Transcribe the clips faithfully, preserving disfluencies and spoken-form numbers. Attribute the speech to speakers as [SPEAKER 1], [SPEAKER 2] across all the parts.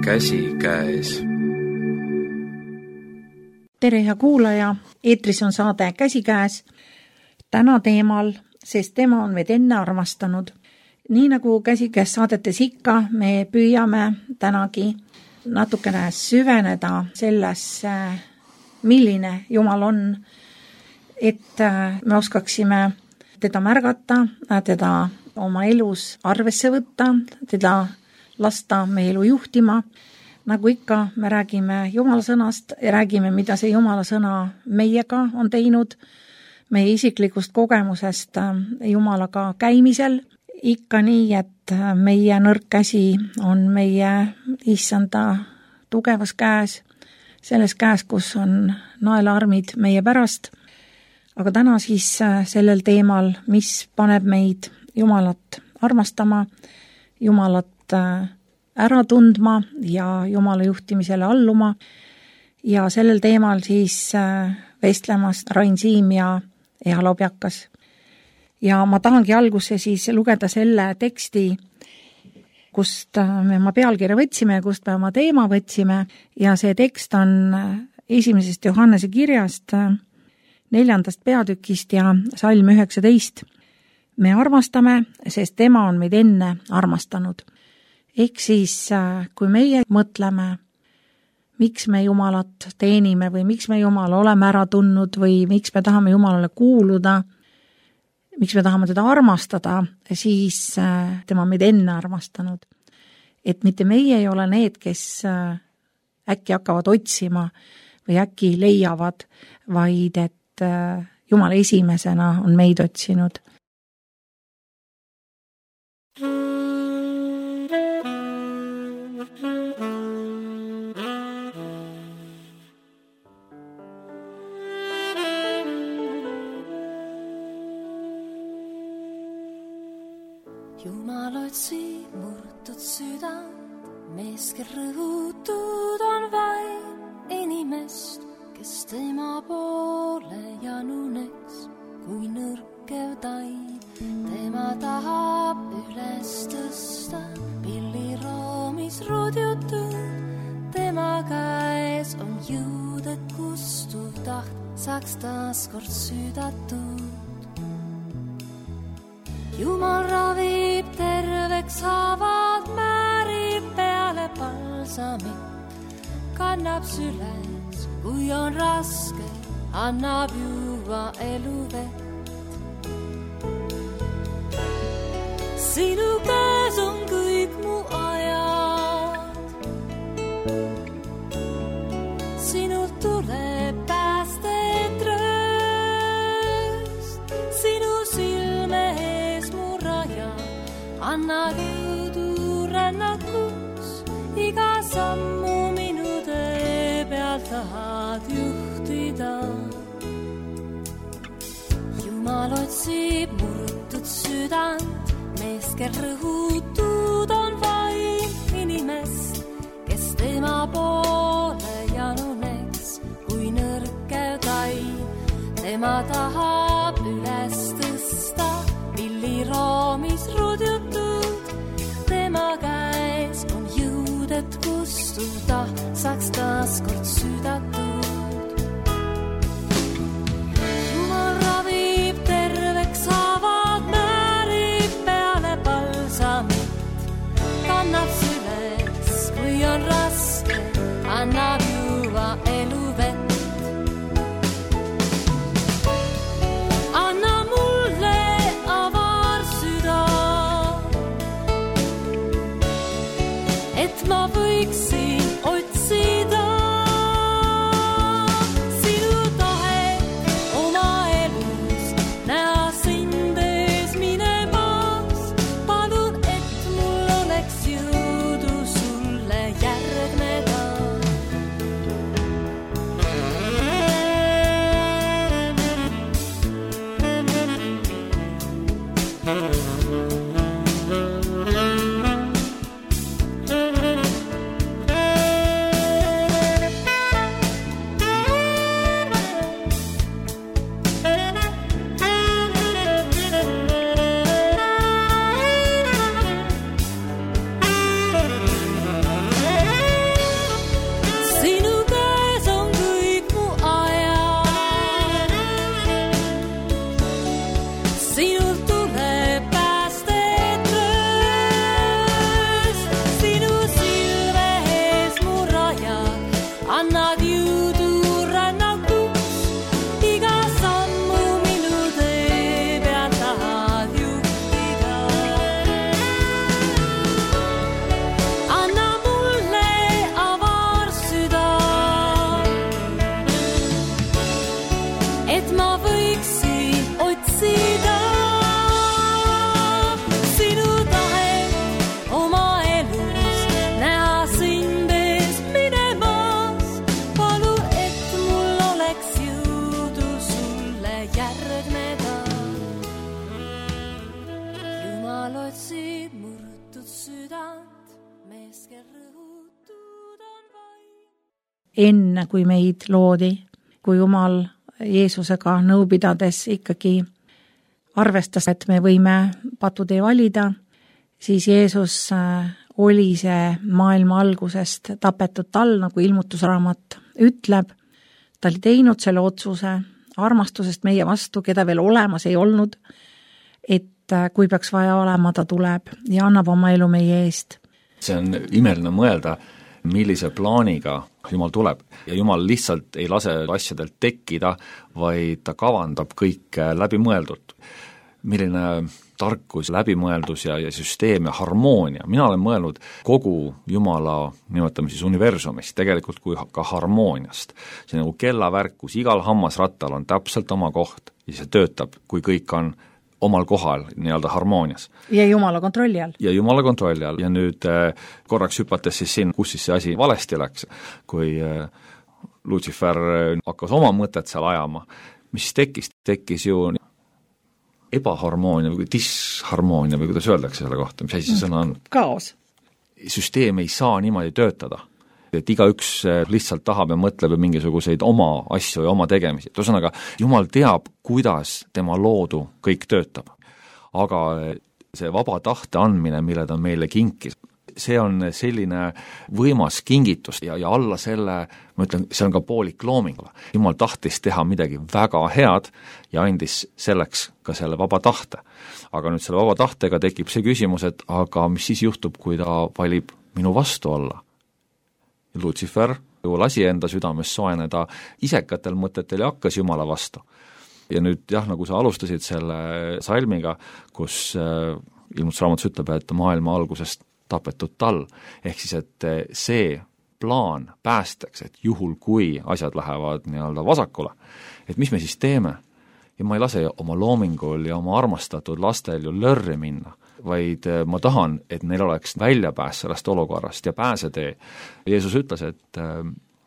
[SPEAKER 1] Käsikäes.
[SPEAKER 2] Tere hea kuulaja, eetris on saade Käsikäes. Täna teemal, sest tema on meid enne armastanud. Nii nagu Käsikäes saadetes ikka, me püüame tänagi natukene süveneda sellesse, milline Jumal on, et me oskaksime teda märgata, teda oma elus arvesse võtta, teda lasta meie elu juhtima. Nagu ikka, me räägime Jumala sõnast ja räägime, mida see Jumala sõna meiega on teinud, meie isiklikust kogemusest Jumalaga käimisel. Ikka nii, et meie nõrk käsi on meie issanda tugevas käes, selles käes, kus on naelaarmid meie pärast. Aga täna siis sellel teemal, mis paneb meid Jumalat armastama, Jumalat ära tundma ja Jumala juhtimisele alluma. Ja sellel teemal siis vestlemas Rain Siim ja Eha Lobjakas. Ja ma tahangi algusse siis lugeda selle teksti, kust me oma pealkirja võtsime ja kust me oma teema võtsime. Ja see tekst on esimesest Johannese kirjast, neljandast peatükist ja salm üheksateist. Me armastame, sest tema on meid enne armastanud. Ehk siis, kui meie mõtleme, miks me Jumalat teenime või miks me Jumala oleme ära tundnud või miks me tahame Jumalale kuuluda, miks me tahame teda armastada, siis tema meid enne armastanud. Et mitte meie ei ole need, kes äkki hakkavad otsima või äkki leiavad, vaid et Jumal esimesena on meid otsinud.
[SPEAKER 3] Jumal otsi murtud südant, mees, kel rõhutud on vaid inimest, kes tema poole januneks, kui nõrkev taib. Tema tahab üles tõsta, pilliroomis rudjutud, tema käes on jõud, et kustuv taht saaks taas kord südatud. Jumal ravib terveks haavad, määrib peale palsamit, kannab süles, kui on raske, annab juua eluvett. Sinu käes on kõik mu ajad, sinult tuleb päästet rööst, sinu silme annad jõudu rännakus, iga sammu minu tee peal tahad juhtida. Jumal otsib murtud südant, mees, kel rõhutud on vaid inimest, kes tema poole januneks, kui nõrkev taib. Tema tahab üles tõsta, pilliroomis rudjutud, tema käes on jõud, et kustuda saaks taas kord südatud. Jumal ravib terveks haavad, määrib peale palsamit, kannab süles, kui on raske, annab juua eluvett. Ma võiksin otsida sinu tahet oma elus, näha sind ees minemas. Palun, et mul oleks jõudu sulle järgneda. otsi murtud südant, mees, kel rõhutud on vaid.
[SPEAKER 2] Enne kui meid loodi, kui Jumal Jeesusega nõu pidades ikkagi arvestas, et me võime patutee valida, siis Jeesus oli see maailma algusest tapetud tall, nagu ilmutusraamat ütleb. Ta oli teinud selle otsuse armastusest meie vastu, keda veel olemas ei olnud, et kui peaks vaja olema, ta tuleb ja annab oma elu meie eest.
[SPEAKER 1] See on imeline mõelda, millise plaaniga Jumal tuleb ja Jumal lihtsalt ei lase asjadelt tekkida, vaid ta kavandab kõik läbimõeldult. Milline tarkus, läbimõeldus ja, ja süsteem ja harmoonia. Mina olen mõelnud kogu Jumala, nimetame siis universumist, tegelikult kui ka harmooniast. See nagu kellavärk, kus igal hammasrattal on täpselt oma koht ja see töötab, kui kõik on omal kohal nii-öelda harmoonias.
[SPEAKER 2] Ja Jumala kontrolli all.
[SPEAKER 1] Ja Jumala kontrolli all. Ja nüüd äh, korraks hüpates siis siin, kus siis see asi valesti läks, kui äh, Lucifer hakkas oma mõtet seal ajama. Mis siis tekkis? Tekkis ju ebaharmoonia või disharmoonia või kuidas öeldakse selle kohta, mis asi see sõna on?
[SPEAKER 2] Kaos.
[SPEAKER 1] Süsteem ei saa niimoodi töötada. Et iga üks lihtsalt tahab ja mõtleb mingisuguseid oma asju ja oma tegemisi. Ühesõnaga, Jumal teab, kuidas tema loodu kõik töötab. Aga see vaba tahte andmine, mille ta meile kinkis, see on selline võimas kingitus ja, ja alla selle, ma ütlen, see on ka poolik looming. Jumal tahtis teha midagi väga head ja andis selleks ka selle vaba tahte. Aga nüüd selle vaba tahtega tekib see küsimus, et aga mis siis juhtub, kui ta valib minu vastu olla? Lucifer ju lasi enda südames soeneda isekatel mõtetel ja hakkas Jumala vastu. Ja nüüd jah, nagu sa alustasid selle salmiga, kus äh, ilmutusraamatus ütleb, et maailma algusest tapetud tall, ehk siis, et see plaan päästeks, et juhul kui asjad lähevad nii-öelda vasakule, et mis me siis teeme? Ja ma ei lase oma loomingul ja oma armastatud lastel ju lörri minna, vaid ma tahan, et neil oleks väljapääs sellest olukorrast ja pääsetee. Jeesus ütles, et äh,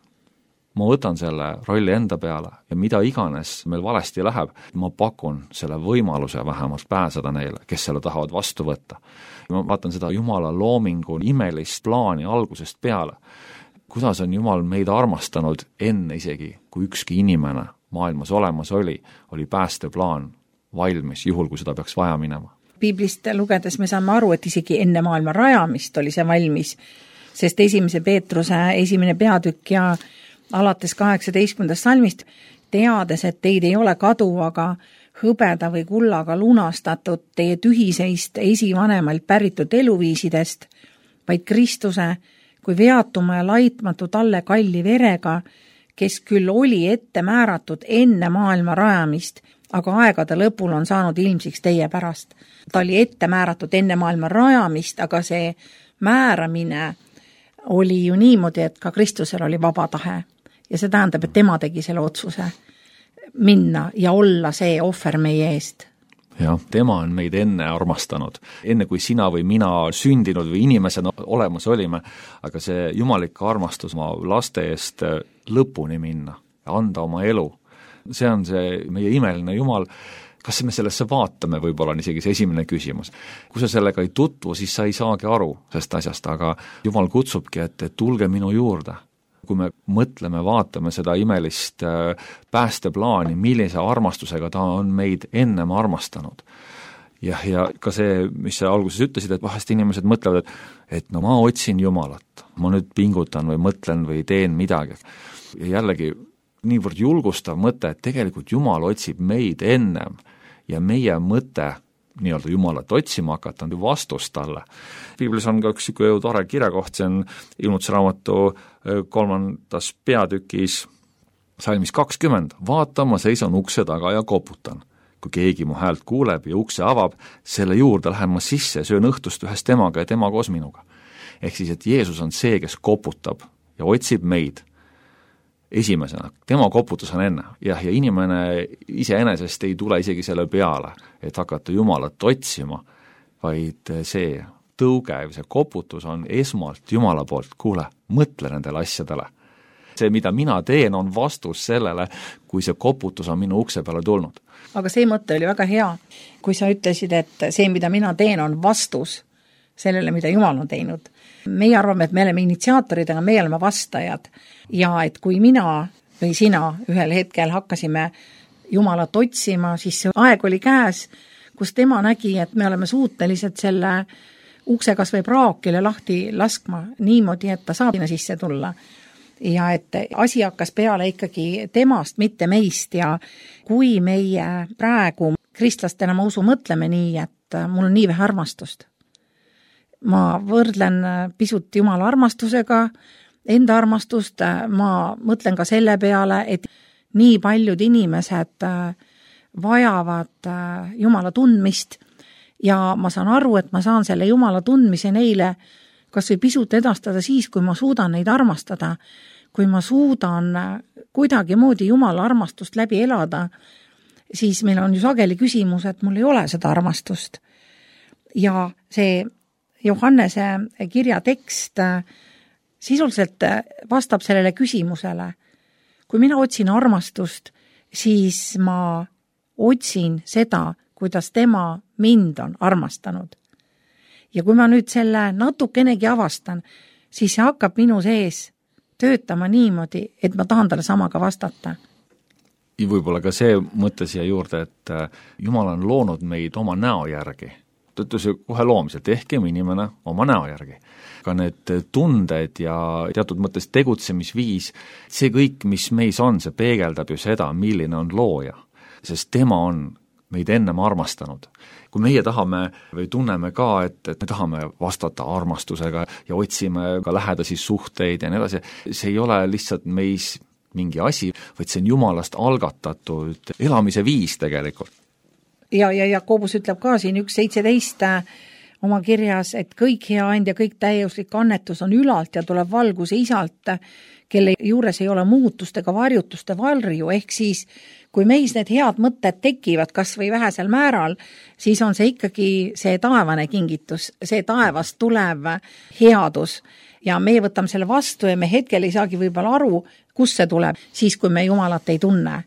[SPEAKER 1] ma võtan selle rolli enda peale ja mida iganes meil valesti läheb, ma pakun selle võimaluse vähemalt pääseda neile, kes selle tahavad vastu võtta. Ma vaatan seda Jumala loomingu imelist plaani algusest peale. Kuidas on Jumal meid armastanud enne isegi, kui ükski inimene maailmas olemas oli, oli päästeplaan valmis, juhul kui seda peaks vaja minema.
[SPEAKER 2] Piiblist lugedes me saame aru, et isegi enne maailma rajamist oli see valmis, sest esimese Peetruse esimene peatükk ja alates kaheksateistkümnendast salmist, teades, et teid ei ole kaduvaga, hõbeda või kullaga lunastatud teie tühiseist esivanemalt päritud eluviisidest, vaid Kristuse kui veatuma ja laitmatu talle kalli verega, kes küll oli ette määratud enne maailma rajamist, aga aegade lõpul on saanud ilmsiks teie pärast. Ta oli ette määratud enne maailma rajamist, aga see määramine oli ju niimoodi, et ka Kristusel oli vaba tahe. Ja see tähendab, et tema tegi selle otsuse minna ja olla see ohver meie eest.
[SPEAKER 1] Jah, tema on meid enne armastanud, enne kui sina või mina sündinud või inimesena olemas olime, aga see jumalik armastus oma laste eest lõpuni minna ja anda oma elu. See on see meie imeline Jumal. Kas me sellesse vaatame, võib-olla on isegi see esimene küsimus. Kui sa sellega ei tutvu, siis sa ei saagi aru sellest asjast, aga Jumal kutsubki, et, et tulge minu juurde. Kui me mõtleme, vaatame seda imelist päästeplaani, millise armastusega ta on meid ennem armastanud. Ja, ja ka see, mis sa alguses ütlesid, et vahest inimesed mõtlevad, et, et no ma otsin Jumalat, ma nüüd pingutan või mõtlen või teen midagi. Ja jällegi niivõrd julgustav mõte, et tegelikult Jumal otsib meid ennem ja meie mõte nii-öelda Jumalat otsima hakata on ju vastust talle. Piiblis on ka üks ju tore kirjakoht, see on ilmutusraamatu kolmandas peatükis salmis kakskümmend. Vaata, ma seisan ukse taga ja koputan. Kui keegi mu häält kuuleb ja ukse avab, selle juurde lähen ma sisse ja söön õhtust ühes temaga ja tema koos minuga. Ehk siis, et Jeesus on see, kes koputab ja otsib meid esimesena, tema koputus on enne ja, ja inimene iseenesest ei tule isegi selle peale, et hakata Jumalat otsima, vaid see tõuge, see koputus on esmalt Jumala poolt, kuule, mõtle nendele asjadele. see, mida mina teen, on vastus sellele, kui see koputus on minu ukse peale tulnud.
[SPEAKER 2] Aga see mõte oli väga hea, kui sa ütlesid, et see, mida mina teen, on vastus sellele, mida Jumal on teinud. Meie arvame, et me oleme initsiaatorid, aga me oleme vastajad. Ja et kui mina või sina ühel hetkel hakkasime Jumalat otsima, siis see aeg oli käes, kus tema nägi, et me oleme suutelised selle ukse kas või praakile lahti laskma niimoodi, et ta saab sinna sisse tulla. Ja et asi hakkas peale ikkagi temast, mitte meist, ja kui meie praegu kristlastena, ma usu, mõtleme nii, et mul on nii vähe armastust. Ma võrdlen pisut Jumala armastusega, enda armastust, ma mõtlen ka selle peale, et nii paljud inimesed vajavad Jumala tundmist ja ma saan aru, et ma saan selle Jumala tundmise neile kas või pisut edastada siis, kui ma suudan neid armastada, kui ma suudan kuidagi moodi Jumala armastust läbi elada, siis meil on ju sageli küsimus, et mul ei ole seda armastust. Ja see Johannese kirja tekst sisuliselt vastab sellele küsimusele. Kui mina otsin armastust, siis ma otsin seda, kuidas tema mind on armastanud. Ja kui ma nüüd selle natukenegi avastan, siis see hakkab minu sees töötama niimoodi, et ma tahan talle samaga vastata.
[SPEAKER 1] Ja võib-olla ka see mõte siia juurde, et Jumal on loonud meid oma näo järgi. Ta ütles kohe loomiselt, ehkem inimene oma näo järgi. Ka need tunded ja teatud mõttes tegutsemisviis, see kõik, mis meis on, see peegeldab ju seda, milline on looja. Sest tema on meid ennem armastanud. Kui meie tahame või tunneme ka, et, et me tahame vastata armastusega ja otsime ka lähedasi suhteid ja nii edasi, see ei ole lihtsalt meis mingi asi, vaid see on Jumalast algatatud elamise viis tegelikult.
[SPEAKER 2] Ja, ja Jakobus ütleb ka siin üks seitseteist oma kirjas, et kõik hea and ja kõik täiuslik annetus on ülalt ja tuleb valguse isalt, kelle juures ei ole muutust ega varjutuste varju, ehk siis kui meis need head mõtted tekivad kas või vähesel määral, siis on see ikkagi see taevane kingitus, see taevast tulev headus ja me võtame selle vastu ja me hetkel ei saagi võib-olla aru, kus see tuleb, siis kui me Jumalat ei tunne.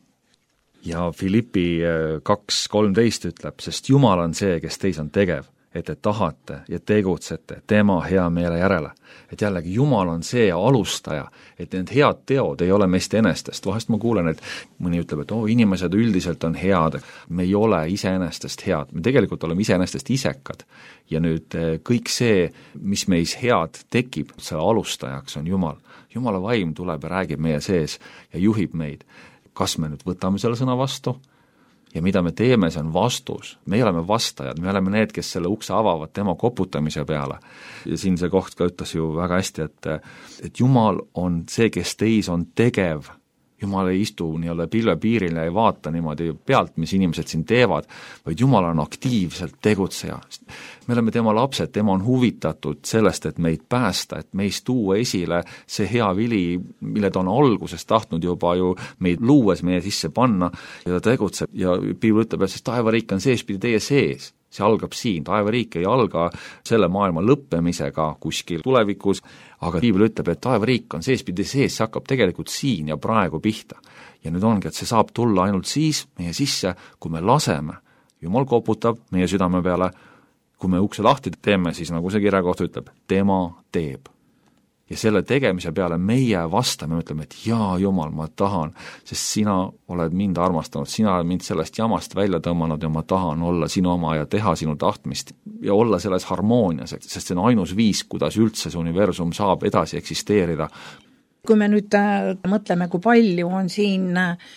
[SPEAKER 1] Ja Filippi kaks kolmteist ütleb, sest Jumal on see, kes teis on tegev, et te tahate ja tegutsete tema hea meele järele. Et jällegi Jumal on see alustaja, et need head teod ei ole meist enestest. Vahest ma kuulen, et mõni ütleb, et oh, inimesed üldiselt on head, me ei ole iseenestest head, me tegelikult oleme iseenestest isekad. Ja nüüd kõik see, mis meis head tekib, selle alustajaks on Jumal. Jumala vaim tuleb ja räägib meie sees ja juhib meid. Kas me nüüd võtame selle sõna vastu? Ja mida me teeme, see on vastus. Me oleme vastajad, me oleme need, kes selle ukse avavad tema koputamise peale. Ja siin see koht ka ütles ju väga hästi, et, et Jumal on see, kes teis on tegev. Jumal ei istu nii-öelda pilvepiiril ja ei vaata niimoodi pealt, mis inimesed siin teevad, vaid Jumal on aktiivselt tegutseja. Me oleme tema lapsed, tema on huvitatud sellest, et meid päästa, et meist tuua esile see hea vili, mille ta on algusest tahtnud juba ju meid luues meie sisse panna ja ta tegutseb. Ja Piibel ütleb, et sest taevariik on seespidi teie sees. See algab siin, taevariik ei alga selle maailma lõppemisega kuskil tulevikus, aga Piibel ütleb, et taevariik on seespidi sees, see hakkab tegelikult siin ja praegu pihta. Ja nüüd ongi, et see saab tulla ainult siis meie sisse, kui me laseme. Jumal koputab meie südame peale, kui me ukse lahti teeme, siis nagu see kirjakoht ütleb, tema teeb. Ja selle tegemise peale meie vastame, ütleme, et jaa, Jumal, ma tahan, sest sina oled mind armastanud, sina oled mind sellest jamast välja tõmmanud ja ma tahan olla sinu oma ja teha sinu tahtmist ja olla selles harmoonias, sest see on ainus viis, kuidas üldse see universum saab edasi eksisteerida.
[SPEAKER 2] Kui me nüüd mõtleme, kui palju on siin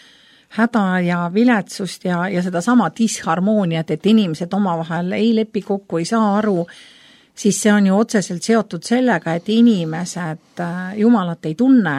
[SPEAKER 2] häda ja viletsust ja, ja seda sama disharmooniat, et inimesed omavahel ei lepi kokku, ei saa aru, siis see on ju otseselt seotud sellega, et inimesed Jumalat ei tunne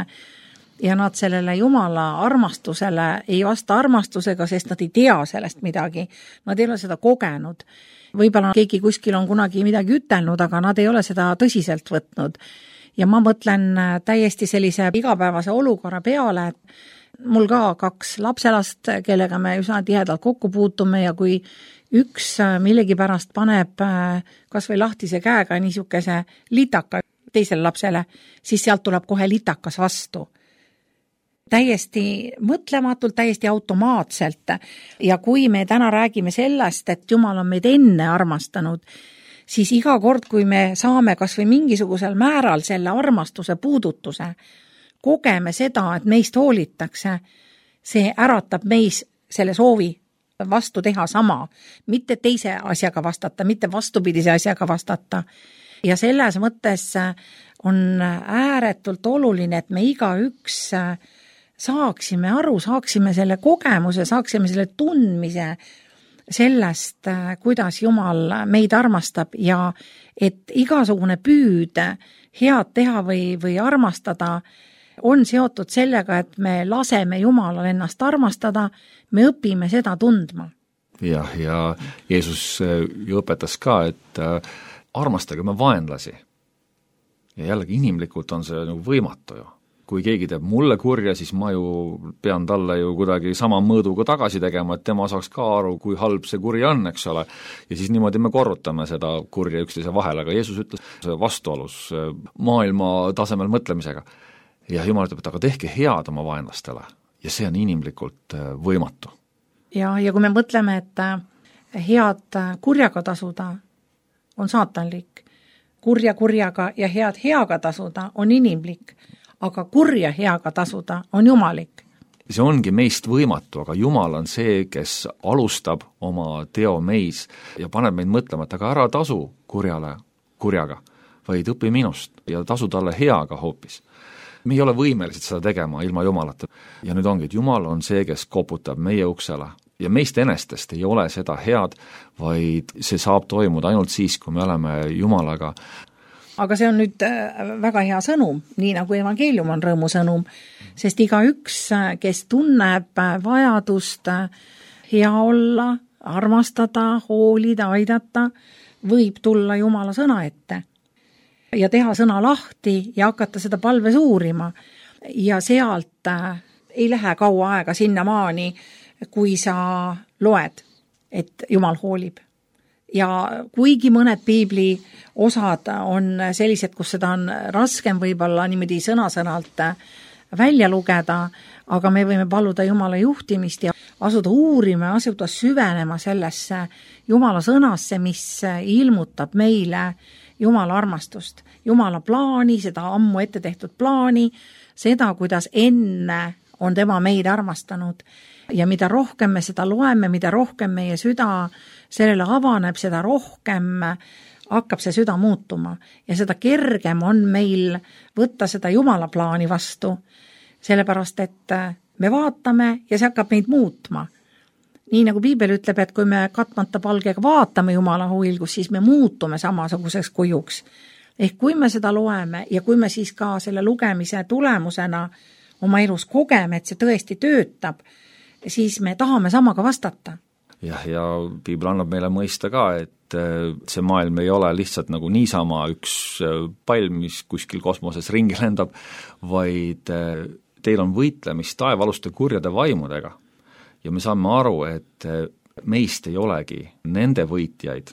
[SPEAKER 2] ja nad sellele Jumala armastusele ei vasta armastusega, sest nad ei tea sellest midagi. Nad ei ole seda kogenud. Võib-olla keegi kuskil on kunagi midagi ütelnud, aga nad ei ole seda tõsiselt võtnud. Ja ma mõtlen täiesti sellise igapäevase olukorra peale, et mul ka kaks lapselast, kellega me üsna tihedalt kokku puutume ja kui üks millegi pärast paneb kas või lahtise käega niisuguse litaka teisele lapsele, siis sealt tuleb kohe litakas vastu. täiesti mõtlematult, täiesti automaatselt. Ja kui me täna räägime sellest, et Jumal on meid enne armastanud, siis iga kord, kui me saame kas või mingisugusel määral selle armastuse puudutuse, kogeme seda, et meist hoolitakse, see äratab meis selle soovi vastu teha sama, mitte teise asjaga vastata, mitte vastupidise asjaga vastata. Ja selles mõttes on ääretult oluline, et me igaüks saaksime aru, saaksime selle kogemuse, saaksime selle tundmise sellest, kuidas Jumal meid armastab ja et igasugune püüd head teha või, või armastada on seotud sellega, et me laseme Jumalal ennast armastada, me õpime seda tundma.
[SPEAKER 1] Jah, ja Jeesus ju õpetas ka, et armastage me vaenlasi. Ja jällegi inimlikult on see nagu võimatu ju. Kui keegi teeb mulle kurja, siis ma ju pean talle ju kuidagi sama mõõduga tagasi tegema, et tema saaks ka aru, kui halb see kuri on, eks ole. Ja siis niimoodi me korrutame seda kurja üksteise vahel, aga Jeesus ütles vastuolus maailma tasemel mõtlemisega. Ja Jumal ütleb, et aga tehke head oma vaenlastele ja see on inimlikult võimatu.
[SPEAKER 2] Ja, ja kui me mõtleme, et head kurjaga tasuda on saatanlik, kurja kurjaga ja head heaga tasuda on inimlik, aga kurja heaga tasuda on jumalik.
[SPEAKER 1] See ongi meist võimatu, aga Jumal on see, kes alustab oma teo meis ja paneb meid mõtlema, et aga ära tasu kurjale kurjaga, vaid õpi minust ja tasu talle heaga hoopis. Me ei ole võimelised seda tegema ilma Jumalata. Ja nüüd ongi, et Jumal on see, kes koputab meie uksele ja meist enestest ei ole seda head, vaid see saab toimuda ainult siis, kui me oleme Jumalaga.
[SPEAKER 2] Aga see on nüüd väga hea sõnum, nii nagu evangeelium on rõõmusõnum, sest iga üks, kes tunneb vajadust hea olla, armastada, hoolida, aidata, võib tulla Jumala sõna ette ja teha sõna lahti ja hakata seda palves uurima. Ja sealt ei lähe kaua aega sinna maani, kui sa loed, et Jumal hoolib. Ja kuigi mõned piibli osad on sellised, kus seda on raskem võib-olla niimoodi sõna-sõnalt välja lugeda, aga me võime paluda Jumala juhtimist ja asuda uurima, asuda süvenema sellesse Jumala sõnasse, mis ilmutab meile Jumala armastust, Jumala plaani, seda ammu ette tehtud plaani, seda, kuidas enne on tema meid armastanud ja mida rohkem me seda loeme, mida rohkem meie süda sellele avaneb, seda rohkem hakkab see süda muutuma ja seda kergem on meil võtta seda Jumala plaani vastu, sellepärast et me vaatame ja see hakkab meid muutma. Nii nagu Piibel ütleb, et kui me katmata palgega vaatame Jumala huilgus, siis me muutume samasuguseks kujuks. Ehk kui me seda loeme ja kui me siis ka selle lugemise tulemusena oma elus kogeme, et see tõesti töötab, siis me tahame samaga vastata.
[SPEAKER 1] Jah, ja Piibel annab meile mõista ka, et see maailm ei ole lihtsalt nagu niisama üks pall, mis kuskil kosmoses ringi lendab, vaid teil on võitlemist taevaluste kurjade vaimudega. Ja me saame aru, et meist ei olegi nende võitjaid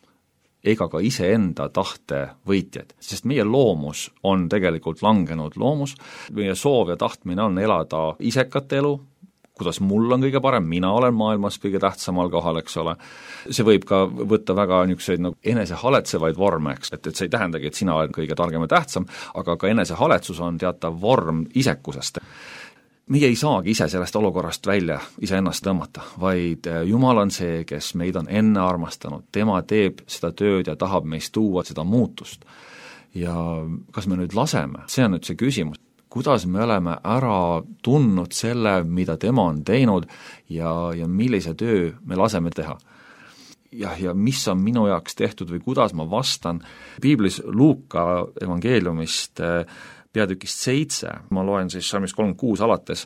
[SPEAKER 1] ega ka iseenda tahte võitjaid, sest meie loomus on tegelikult langenud loomus, meie soov ja tahtmine on elada isekat elu, kuidas mul on kõige parem, mina olen maailmas kõige tähtsamal kohal, eks ole. See võib ka võtta väga niisuguseid nagu enesehaletsevaid vorme, eks, et, et see ei tähendagi, et sina oled kõige targem ja tähtsam, aga ka enesehaletsus on teatav vorm isekusest. Meie ei saagi ise sellest olukorrast välja iseennast tõmmata, vaid Jumal on see, kes meid on enne armastanud. Tema teeb seda tööd ja tahab meist tuua seda muutust. Ja kas me nüüd laseme? See on nüüd see küsimus. Kuidas me oleme ära tundnud selle, mida tema on teinud ja, ja millise töö me laseme teha? Jah, ja mis on minu jaoks tehtud või kuidas ma vastan? Piiblis Luuka evangeeliumist peatükist seitse, ma loen siis salmist kolmkümmend kuus alates.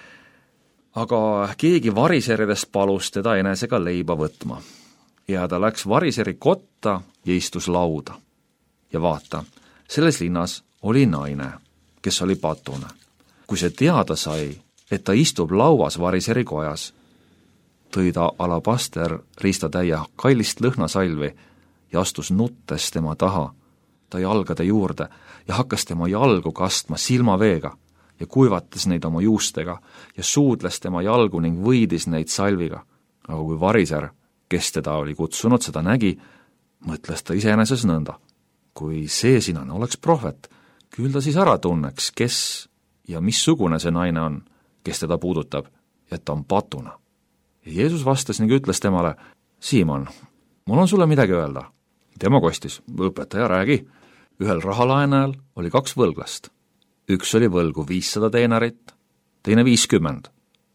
[SPEAKER 1] Aga keegi variseridest palus teda enesega leiba võtma ja ta läks variseri kotta ja istus lauda. Ja vaata, selles linnas oli naine, kes oli patune. Kui see teada sai, et ta istub lauas variseri kojas, tõi ta alabaster riistatäie kallist lõhnasalvi ja astus nuttes tema taha, ta jalgade juurde ja hakkas tema jalgu kastma silmaveega ja kuivatas neid oma juustega ja suudles tema jalgu ning võidis neid salviga. Aga kui variser, kes teda oli kutsunud, seda nägi, mõtles ta iseeneses nõnda. Kui see sinane oleks prohvet, küll ta siis ära tunneks, kes ja missugune see naine on, kes teda puudutab, et ta on patuna. Ja Jeesus vastas ning ütles temale, Siimon, mul on sulle midagi öelda. Tema kostis, õpetaja, räägi. Ühel rahalaenajal oli kaks võlglast. Üks oli võlgu viissada teenarit, teine viiskümmend.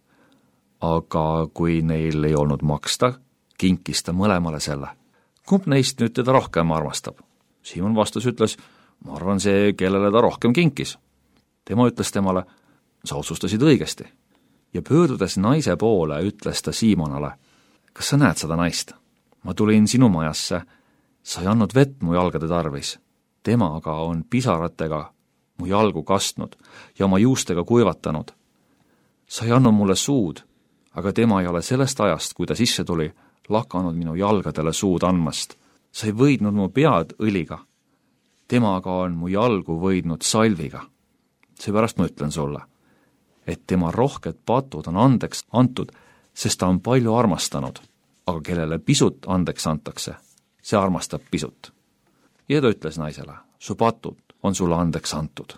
[SPEAKER 1] Aga kui neil ei olnud maksta, kinkis ta mõlemale selle. Kumb neist nüüd teda rohkem armastab? Siimon vastas, ütles, ma arvan see, kellele ta rohkem kinkis. Tema ütles temale, sa otsustasid õigesti. Ja pöördudes naise poole, ütles ta Siimonale, kas sa näed seda naist? Ma tulin sinu majasse, sa ei andnud vett mu jalgade tarvis. Tema aga on pisaratega mu jalgu kastnud ja oma juustega kuivatanud. Sa ei andnud mulle suud, aga tema ei ole sellest ajast, kui ta sisse tuli, lakanud minu jalgadele suud andmast. Sa ei võidnud mu pead õliga. Tema aga on mu jalgu võidnud salviga. Seepärast ma ütlen sulle, et tema rohked patud on andeks antud, sest ta on palju armastanud, aga kellele pisut andeks antakse, see armastab pisut. Ja ta ütles naisele, su patud on sulle andeks antud.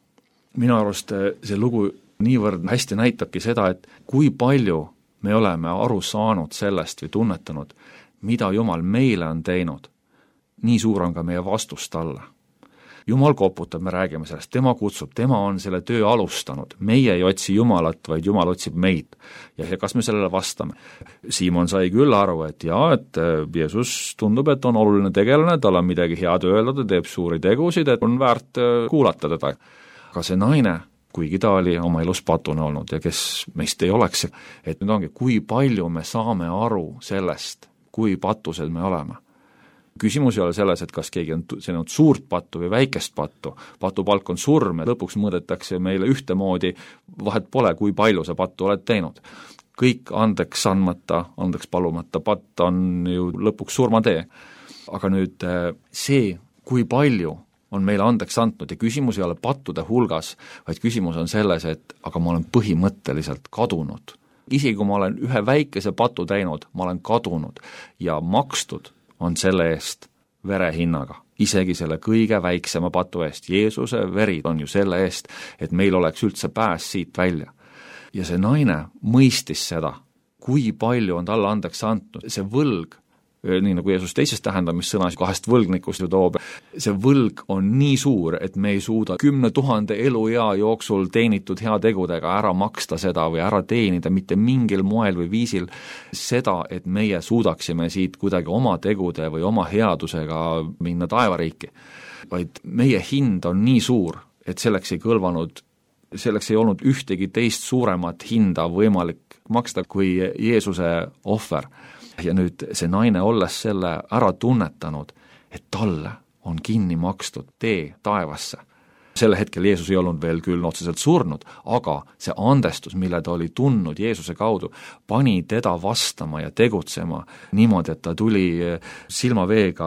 [SPEAKER 1] Minu arust see lugu niivõrd hästi näitabki seda, et kui palju me oleme aru saanud sellest või tunnetanud, mida Jumal meile on teinud, nii suur on ka meie vastus talle. Jumal koputab, me räägime sellest, tema kutsub, tema on selle töö alustanud. Meie ei otsi Jumalat, vaid Jumal otsib meid. Ja kas me sellele vastame? Siimon sai küll aru, et jaa, et Jeesus tundub, et on oluline tegelane, tal on midagi head öelda, ta teeb suuri tegusid, et on väärt kuulata teda. Aga see naine, kuigi ta oli oma elus patune olnud ja kes meist ei oleks, et nüüd ongi, kui palju me saame aru sellest, kui patused me oleme. Küsimus ei ole selles, et kas keegi on selline suurt pattu või väikest pattu. Patupalk on surm ja lõpuks mõõdetakse meile ühtemoodi, vahet pole, kui palju sa pattu oled teinud. Kõik andeks andmata, andeks palumata patt on ju lõpuks surmatee. Aga nüüd see, kui palju on meile andeks andnud ja küsimus ei ole pattude hulgas, vaid küsimus on selles, et aga ma olen põhimõtteliselt kadunud. Isegi kui ma olen ühe väikese patu teinud, ma olen kadunud ja makstud on selle eest verehinnaga, isegi selle kõige väiksema patu eest. Jeesuse veri on ju selle eest, et meil oleks üldse pääs siit välja. Ja see naine mõistis seda, kui palju on talle andeks antud, see võlg, nii nagu Jeesus teises tähendamissõnas kahest võlgnikust toob, see võlg on nii suur, et me ei suuda kümne tuhande eluea jooksul teenitud heategudega ära maksta seda või ära teenida mitte mingil moel või viisil seda, et meie suudaksime siit kuidagi oma tegude või oma headusega minna taevariiki. Vaid meie hind on nii suur, et selleks ei kõlvanud, selleks ei olnud ühtegi teist suuremat hinda võimalik maksta kui Jeesuse ohver. Ja nüüd see naine olles selle ära tunnetanud, et talle on kinni makstud tee taevasse. Selle hetkel Jeesus ei olnud veel küll otseselt surnud, aga see andestus, mille ta oli tundnud Jeesuse kaudu, pani teda vastama ja tegutsema niimoodi, et ta tuli silmaveega,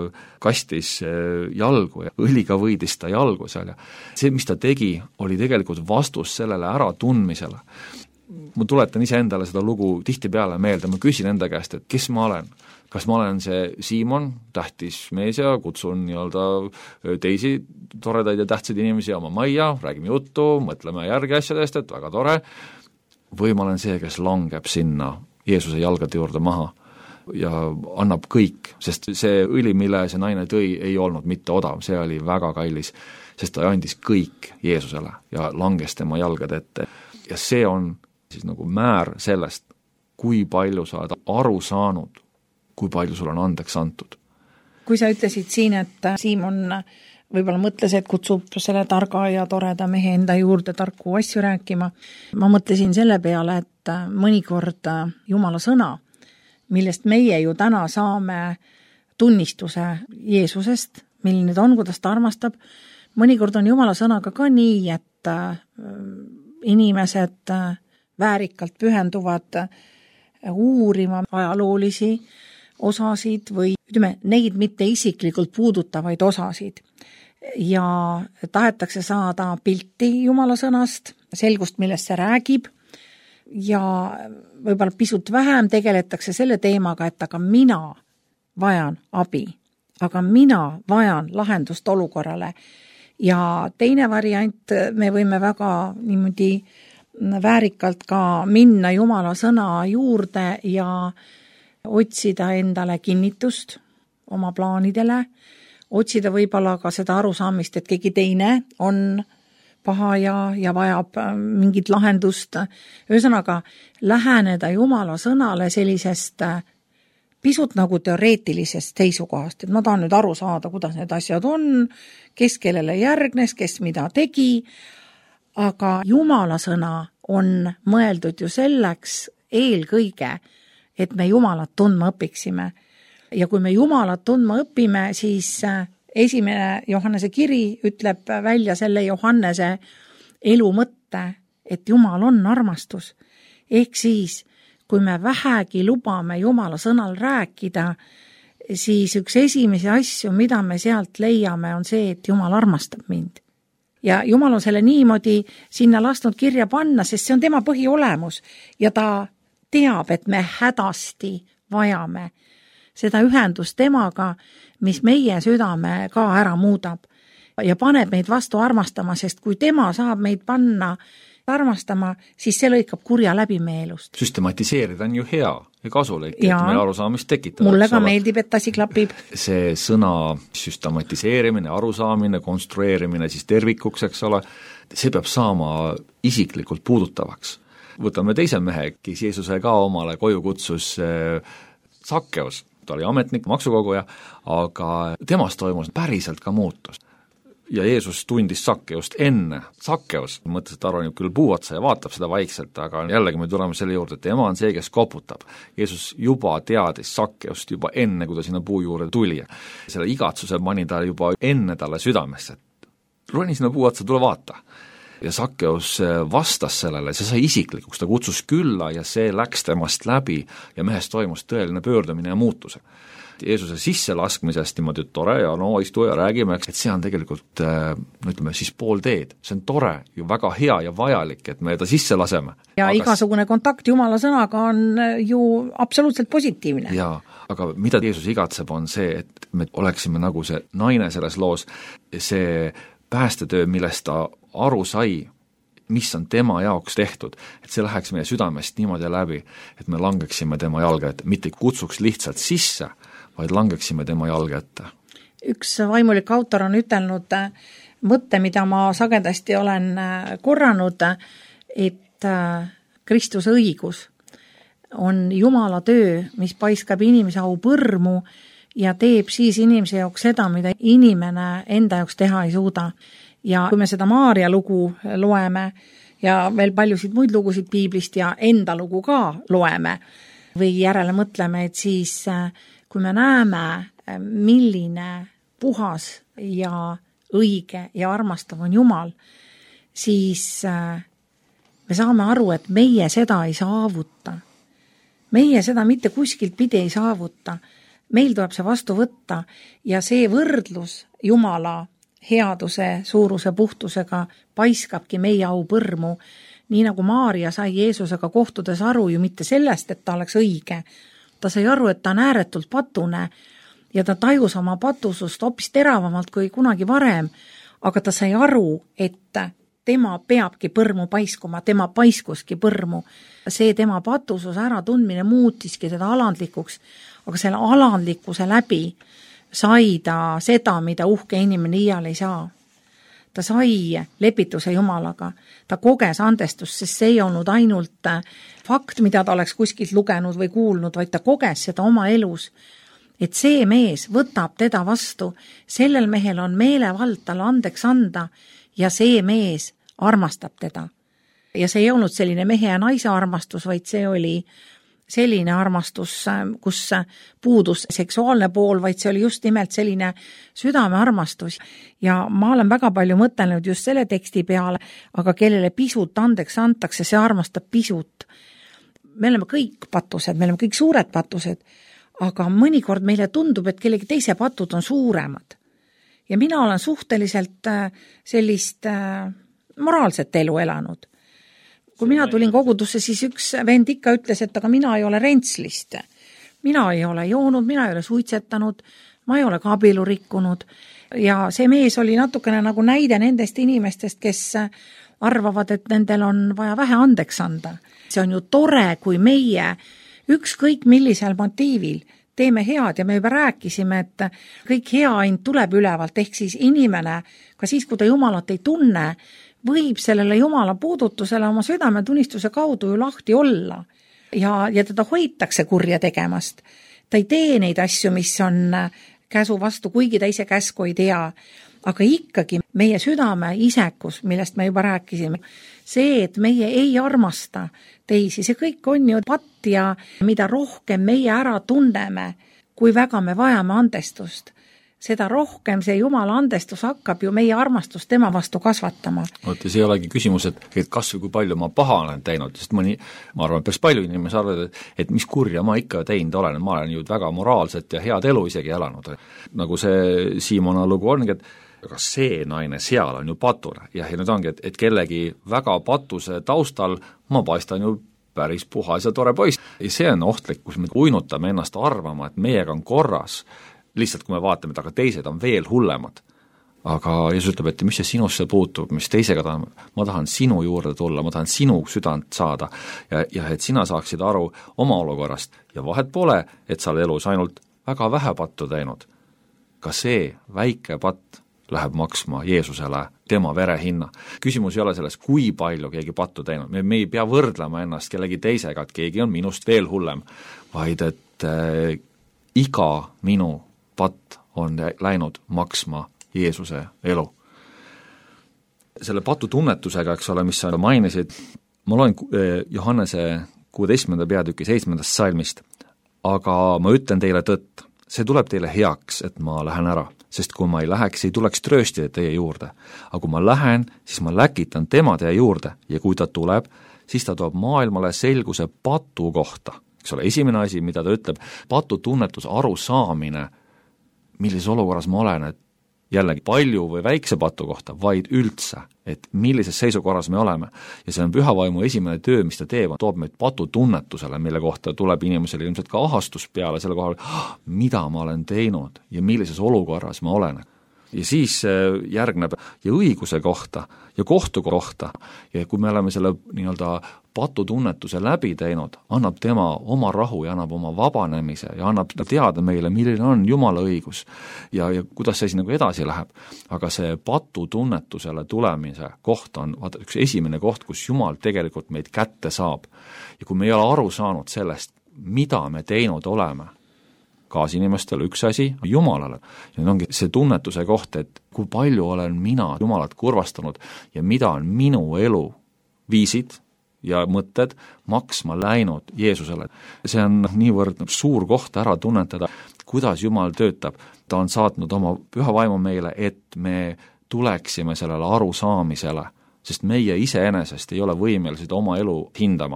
[SPEAKER 1] kastis jalgu ja õliga võidis ta jalgu seal. Ja see, mis ta tegi, oli tegelikult vastus sellele äratundmisele. Ma tuletan ise endale seda lugu tihtipeale meelde, ma küsin enda käest, et kes ma olen? Kas ma olen see Siimon, tähtis mees ja kutsun nii-öelda teisi toredaid ja tähtsaid inimesi oma majja, räägime juttu, mõtleme järgi asjadest, et väga tore, või ma olen see, kes langeb sinna Jeesuse jalgade juurde maha ja annab kõik, sest see õli, mille see naine tõi, ei olnud mitte odav, see oli väga kallis, sest ta andis kõik Jeesusele ja langes tema jalgade ette. Ja see on siis nagu määr sellest, kui palju sa oled aru saanud, kui palju sul on andeks antud.
[SPEAKER 2] Kui sa ütlesid siin, et Siimon võib-olla mõtles, et kutsub selle targa ja toreda mehe enda juurde tarku asju rääkima, ma mõtlesin selle peale, et mõnikord Jumala sõna, millest meie ju täna saame tunnistuse Jeesusest, milline ta on, kuidas ta armastab, mõnikord on Jumala sõnaga ka nii, et inimesed väärikalt pühenduvad uurima ajaloolisi osasid või ütleme, neid mitte isiklikult puudutavaid osasid. ja tahetakse saada pilti Jumala sõnast, selgust, millest see räägib, ja võib-olla pisut vähem tegeletakse selle teemaga, et aga mina vajan abi, aga mina vajan lahendust olukorrale. Ja teine variant, me võime väga niimoodi väärikalt ka minna Jumala sõna juurde ja otsida endale kinnitust oma plaanidele, otsida võib-olla ka seda arusaamist, et keegi teine on paha ja, ja vajab mingit lahendust. Ühesõnaga, läheneda Jumala sõnale sellisest pisut nagu teoreetilisest seisukohast, et ma tahan nüüd aru saada, kuidas need asjad on, kes kellele järgnes, kes mida tegi, aga Jumala sõna on mõeldud ju selleks eelkõige, et me Jumalat tundma õpiksime. Ja kui me Jumalat tundma õpime, siis esimene Johannese kiri ütleb välja selle Johannese elu mõtte, et Jumal on armastus. Ehk siis, kui me vähegi lubame Jumala sõnal rääkida, siis üks esimesi asju, mida me sealt leiame, on see, et Jumal armastab mind. Ja Jumal on selle niimoodi sinna lasknud kirja panna, sest see on tema põhiolemus ja ta teab, et me hädasti vajame seda ühendust temaga, mis meie südame ka ära muudab ja paneb meid vastu armastama, sest kui tema saab meid panna armastama, siis see lõikab kurja läbi meie elust.
[SPEAKER 1] Süstematiseerida on ju hea ja kasulik, et meil arusaamist tekitada.
[SPEAKER 2] Mulle ka meeldib, et asi klapib.
[SPEAKER 1] See sõna süstematiseerimine, arusaamine, konstrueerimine siis tervikuks, eks ole, see peab saama isiklikult puudutavaks. Võtame teise mehe, kes Jeesuse ka omale koju kutsus Sakkeus. Ta oli ametnik, maksukoguja, aga temast toimus päriselt ka muutus. Ja Jeesus tundis Sakkeust enne. Sakkeus mõtles, et arvan küll puu otsa ja vaatab seda vaikselt, aga jällegi me tuleme selle juurde, et tema on see, kes koputab. Jeesus juba teadis Sakkeust juba enne, kui ta sinna puu juurde tuli. Selle igatsuse pani ta juba enne talle südamesse, et roni sinna puu otsa, tule vaata. Ja Sakkeus vastas sellele, see sai isiklikuks, ta kutsus külla ja see läks temast läbi ja mehest toimus tõeline pöördumine ja muutuse. Jeesuse sisse laskmisest niimoodi tore ja no istu ja räägime, et see on tegelikult, no ütleme siis pool teed, see on tore, ju väga hea ja vajalik, et me ta sisse laseme.
[SPEAKER 2] Ja aga igasugune kontakt Jumala sõnaga on ju absoluutselt positiivne.
[SPEAKER 1] Jaa, aga mida Jeesus igatseb on see, et me oleksime nagu see naine selles loos, see päästetöö, millest ta aru sai, mis on tema jaoks tehtud, et see läheks meie südamest niimoodi läbi, et me langeksime tema jalga ette, mitte kutsuks lihtsalt sisse, vaid langeksime tema jalga ette.
[SPEAKER 2] Üks vaimulik autor on ütelnud mõtte, mida ma sagedasti olen korranud, et Kristuse õigus on Jumala töö, mis paiskab inimese au põrmu ja teeb siis inimese jaoks seda, mida inimene enda jaoks teha ei suuda. Ja kui me seda Maarja lugu loeme ja veel paljusid muid lugusid piiblist ja enda lugu ka loeme või järele mõtleme, et siis kui me näeme, milline puhas ja õige ja armastav on Jumal, siis me saame aru, et meie seda ei saavuta. Meie seda mitte kuskilt pidi ei saavuta. Meil tuleb see vastu võtta ja see võrdlus Jumala headuse, suuruse, puhtusega paiskabki meie au põrmu, nii nagu Maarja sai Jeesusega kohtudes aru ju mitte sellest, et ta oleks õige. Ta sai aru, et ta on ääretult patune ja ta tajus oma patusust hoopis teravamalt kui kunagi varem, aga ta sai aru, et tema peabki põrmu paiskuma, tema paiskuski põrmu. See tema patusus ära tundmine muutiski seda alandlikuks, aga selle alandlikkuse läbi sai ta seda, mida uhke inimene iial ei saa. Ta sai lepituse Jumalaga, ta koges andestust, sest see ei olnud ainult fakt, mida ta oleks kuskilt lugenud või kuulnud, vaid ta koges seda oma elus, et see mees võtab teda vastu, sellel mehel on meelevald talle andeks anda ja see mees armastab teda. Ja see ei olnud selline mehe ja naise armastus, vaid see oli selline armastus, kus puudus seksuaalne pool, vaid see oli just nimelt selline südamearmastus. Ja ma olen väga palju mõtelnud just selle teksti peale, aga kellele pisut andeks antakse, see armastab pisut. Me oleme kõik patused, me oleme kõik suured patused, aga mõnikord meile tundub, et kellegi teise patud on suuremad. ja mina olen suhteliselt sellist moraalset elu elanud. Kui mina tulin kogudusse, siis üks vend ikka ütles, et aga mina ei ole rentslist. Mina ei ole joonud, mina ei ole suitsetanud, ma ei ole ka abielu rikkunud. Ja see mees oli natukene nagu näide nendest inimestest, kes arvavad, et nendel on vaja vähe andeks anda. See on ju tore, kui meie ükskõik millisel motiivil teeme head ja me juba rääkisime, et kõik hea ainult tuleb ülevalt, ehk siis inimene, ka siis, kui ta Jumalat ei tunne, võib sellele Jumala puudutusele oma südametunnistuse kaudu ju lahti olla ja, ja teda hoitakse kurja tegemast. Ta ei tee neid asju, mis on käsu vastu, kuigi ta ise käsku ei tea, aga ikkagi meie südame isekus, millest me juba rääkisime, see, et meie ei armasta teisi, see kõik on ju patt ja mida rohkem meie ära tunneme, kui väga me vajame andestust, seda rohkem see Jumala andestus hakkab ju meie armastust tema vastu kasvatama.
[SPEAKER 1] Oota, see ei olegi küsimus, et, et kas või kui palju ma paha olen teinud, sest mõni, ma arvan, et päris palju inimesi arvad, et, et mis kurja ma ikka teinud olen, ma olen ju väga moraalset ja head elu isegi elanud. Nagu see Siimona lugu ongi, et aga see naine seal on ju patune ja nüüd ongi, et, et kellegi väga patuse taustal ma paistan ju päris puhas ja tore poiss. Ja see on ohtlik, kus me uinutame ennast arvama, et meiega on korras, lihtsalt kui me vaatame, et aga teised on veel hullemad. Aga Jeesus ütleb, et mis see sinusse puutub, mis teisega tahan, ma tahan sinu juurde tulla, ma tahan sinu südant saada ja, ja et sina saaksid aru oma olukorrast ja vahet pole, et sa oled elus ainult väga vähe pattu teinud. Ka see väike patt läheb maksma Jeesusele tema verehinna. Küsimus ei ole selles, kui palju keegi pattu teinud. Me, me ei pea võrdlema ennast kellegi teisega, et keegi on minust veel hullem, vaid et äh, iga minu patt on läinud maksma Jeesuse elu. Selle patu tunnetusega, eks ole, mis sa mainisid, ma loen Johannese kuueteistkümnenda peatüki seitsmendast salmist, aga ma ütlen teile tõtt, see tuleb teile heaks, et ma lähen ära, sest kui ma ei läheks, ei tuleks trööstida teie juurde. Aga kui ma lähen, siis ma läkitan tema teie juurde ja kui ta tuleb, siis ta toob maailmale selguse patu kohta. Eks ole, esimene asi, mida ta ütleb, patu tunnetus, aru saamine, millises olukorras ma olen, et jällegi palju või väikse patu kohta, vaid üldse, et millises seisukorras me oleme. Ja see on pühavaimu esimene töö, mis ta teeb, toob meid patu tunnetusele, mille kohta tuleb inimesele ilmselt ka ahastus peale selle kohal, mida ma olen teinud ja millises olukorras ma olen. Ja siis järgneb ja õiguse kohta ja kohtu kohta ja kui me oleme selle nii-öelda patutunnetuse läbi teinud, annab tema oma rahu ja annab oma vabanemise ja annab teada meile, milline on Jumala õigus ja, ja kuidas see siis nagu edasi läheb. Aga see patutunnetusele tulemise koht on vaata, üks esimene koht, kus Jumal tegelikult meid kätte saab. Ja kui me ei ole aru saanud sellest, mida me teinud oleme, kaasinimestele üks asi, Jumalale. Ja nüüd ongi see tunnetuse koht, et kui palju olen mina Jumalat kurvastanud ja mida on minu elu viisid ja mõtted maksma läinud Jeesusele. See on niivõrd suur koht ära tunnetada, kuidas Jumal töötab. Ta on saatnud oma püha vaimu meile, et me tuleksime sellele arusaamisele, sest meie iseenesest ei ole võimelised oma elu hindama.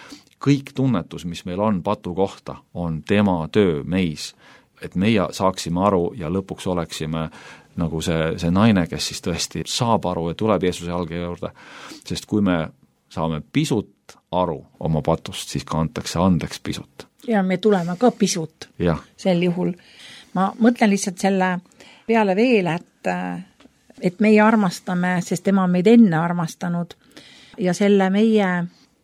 [SPEAKER 1] Kõik tunnetus, mis meil on patu kohta, on tema töö meis, et meie saaksime aru ja lõpuks oleksime nagu see, see naine, kes siis tõesti saab aru ja tuleb Jeesuse jalge juurde, sest kui me saame pisut aru oma patust, siis ka antakse andeks pisut.
[SPEAKER 2] Ja me tuleme ka pisut
[SPEAKER 1] ja.
[SPEAKER 2] Sel juhul. Ma mõtlen lihtsalt selle peale veel, et, et meie armastame, sest tema on meid enne armastanud ja selle meie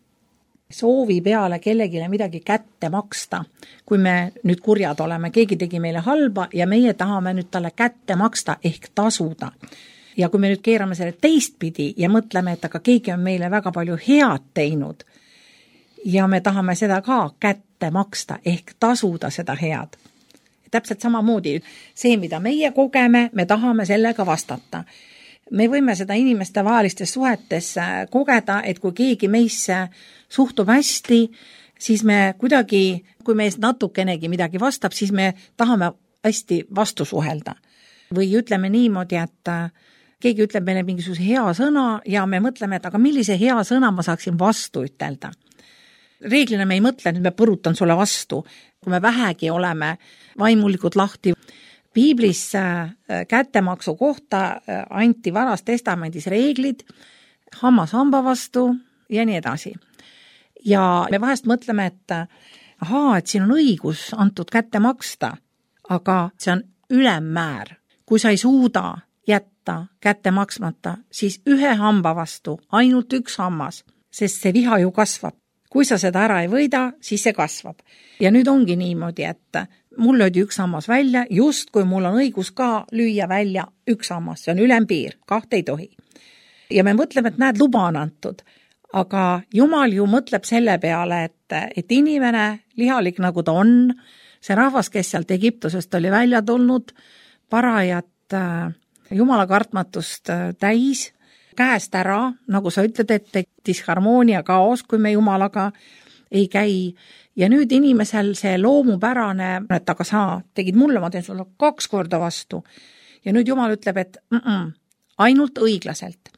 [SPEAKER 2] soovi peale kellegile midagi kätte maksta, kui me nüüd kurjad oleme, keegi tegi meile halba ja meie tahame nüüd talle kätte maksta ehk tasuda. Ja kui me nüüd keerame selle teistpidi ja mõtleme, et aga keegi on meile väga palju head teinud ja me tahame seda ka kätte maksta ehk tasuda seda head. Täpselt samamoodi, see, mida meie kogeme, me tahame sellega vastata. Me võime seda inimeste vahelistes suhetes kogeda, et kui keegi meisse suhtub hästi, siis me kuidagi, kui meist natukenegi midagi vastab, siis me tahame hästi vastu suhelda. Või ütleme niimoodi, et keegi ütleb meile mingisuguse hea sõna ja me mõtleme, et aga millise hea sõna ma saaksin vastu ütelda. Reeglina me ei mõtle, et me põrutan sulle vastu. Kui me vähegi oleme vaimulikud lahti, Piiblis kättemaksu kohta anti Vanas testamendis reeglid hammas hamba vastu ja nii edasi. Ja me vahest mõtleme, et ahaa, et siin on õigus antud kätte maksta, aga see on ülemmäär. Kui sa ei suuda jätta kätte maksmata, siis ühe hamba vastu ainult üks hammas, sest see viha ju kasvab. Kui sa seda ära ei võida, siis see kasvab. Ja nüüd ongi niimoodi, et mul löödi üks hammas välja, just kui mul on õigus ka lüüa välja üks hammas, see on ülempiir, kahte ei tohi. Ja me mõtleme, et näed, luba on antud, aga Jumal ju mõtleb selle peale, et, et inimene, lihalik nagu ta on, see rahvas, kes sealt Egiptusest oli välja tulnud, parajat Jumala kartmatust täis, käest ära, nagu sa ütled, et disharmoonia, kaos, kui me Jumalaga ei käi. Ja nüüd inimesel see loomupärane, et aga sa tegid mulle, ma teen sulle kaks korda vastu. Ja nüüd Jumal ütleb, et mm-mm, ainult õiglaselt.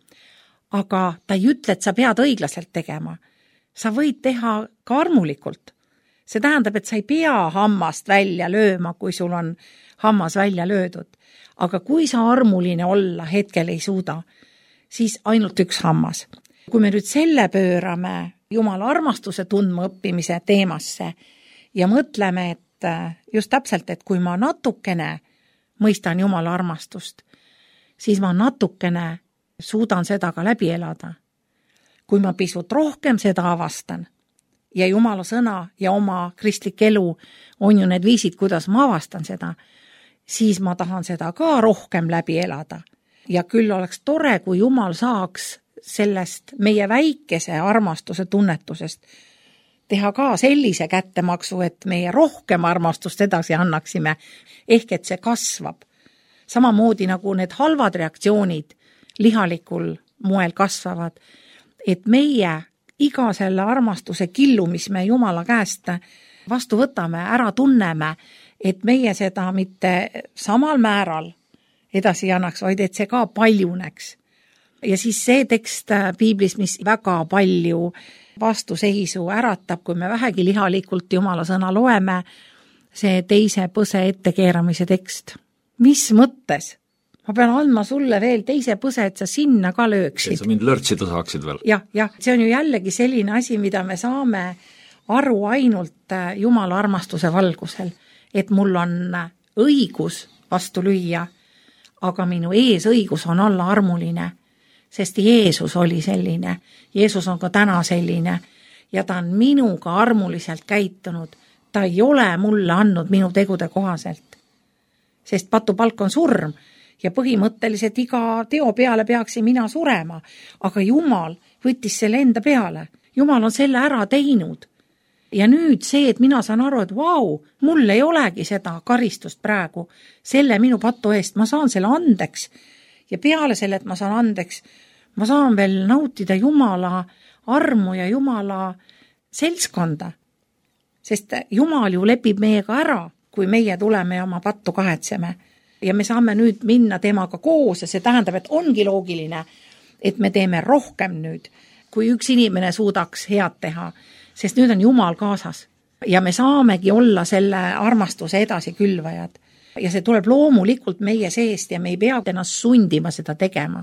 [SPEAKER 2] Aga ta ei ütle, et sa pead õiglaselt tegema. Sa võid teha ka armulikult. See tähendab, et sa ei pea hammast välja lööma, kui sul on hammas välja löödud. Aga kui sa armuline olla hetkel ei suuda, siis ainult üks hammas. Kui me nüüd selle pöörame Jumala armastuse tundma õppimise teemasse ja mõtleme, et just täpselt, et kui ma natukene mõistan Jumala armastust, siis ma natukene suudan seda ka läbi elada. Kui ma pisut rohkem seda avastan ja Jumala sõna ja oma kristlik elu on ju need viisid, kuidas ma avastan seda, siis ma tahan seda ka rohkem läbi elada. Ja küll oleks tore, kui Jumal saaks sellest meie väikese armastuse tunnetusest teha ka sellise kättemaksu, et meie rohkem armastust edasi annaksime, ehk et see kasvab. Samamoodi nagu need halvad reaktsioonid lihalikul moel kasvavad, et meie iga selle armastuse killu, mis me Jumala käest vastu võtame, ära tunneme, et meie seda mitte samal määral edasi annaks, vaid et see ka paljuneks. Ja siis see tekst Piiblis, mis väga palju vastuseisu äratab, kui me vähegi lihalikult Jumala sõna loeme, see teise põse ettekeeramise tekst. Mis mõttes? Ma pean andma sulle veel teise põse, et sa sinna ka lööksid.
[SPEAKER 1] Sa mind lörtsida saaksid veel.
[SPEAKER 2] Jah, jah, see on ju jällegi selline asi, mida me saame aru ainult Jumala armastuse valgusel, et mul on õigus vastu lüüa, aga minu ees õigus on olla armuline, sest Jeesus oli selline. Jeesus on ka täna selline ja ta on minuga armuliselt käitunud. Ta ei ole mulle andnud minu tegude kohaselt, sest patupalk on surm ja põhimõtteliselt iga teo peale peaksin mina surema, aga Jumal võttis selle enda peale. Jumal on selle ära teinud. Ja nüüd see, et mina saan aru, et vau, mul ei olegi seda karistust praegu, selle minu patu eest, ma saan selle andeks. Ja peale selle, et ma saan andeks, ma saan veel nautida Jumala armu ja Jumala seltskonda. Sest Jumal ju lepib meiega ära, kui meie tuleme ja oma pattu kahetseme. Ja me saame nüüd minna temaga koos ja see tähendab, et ongi loogiline, et me teeme rohkem nüüd, kui üks inimene suudaks head teha, sest nüüd on Jumal kaasas ja me saamegi olla selle armastuse edasi külvajad. Ja see tuleb loomulikult meie seest ja me ei pea ennast sundima seda tegema.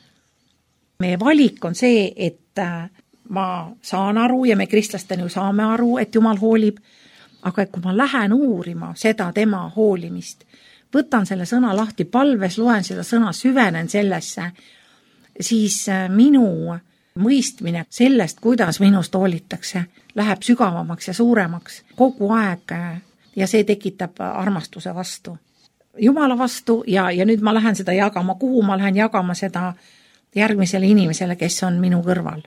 [SPEAKER 2] Meie valik on see, et ma saan aru ja me kristlastena ju saame aru, et Jumal hoolib, aga et kui ma lähen uurima seda tema hoolimist, võtan selle sõna lahti palves, loen seda sõna, süvenen sellesse, siis minu mõistmine sellest, kuidas minust hoolitakse, läheb sügavamaks ja suuremaks kogu aeg ja see tekitab armastuse vastu. Jumala vastu ja, ja nüüd ma lähen seda jagama, kuhu ma lähen jagama seda järgmisele inimesele, kes on minu kõrval.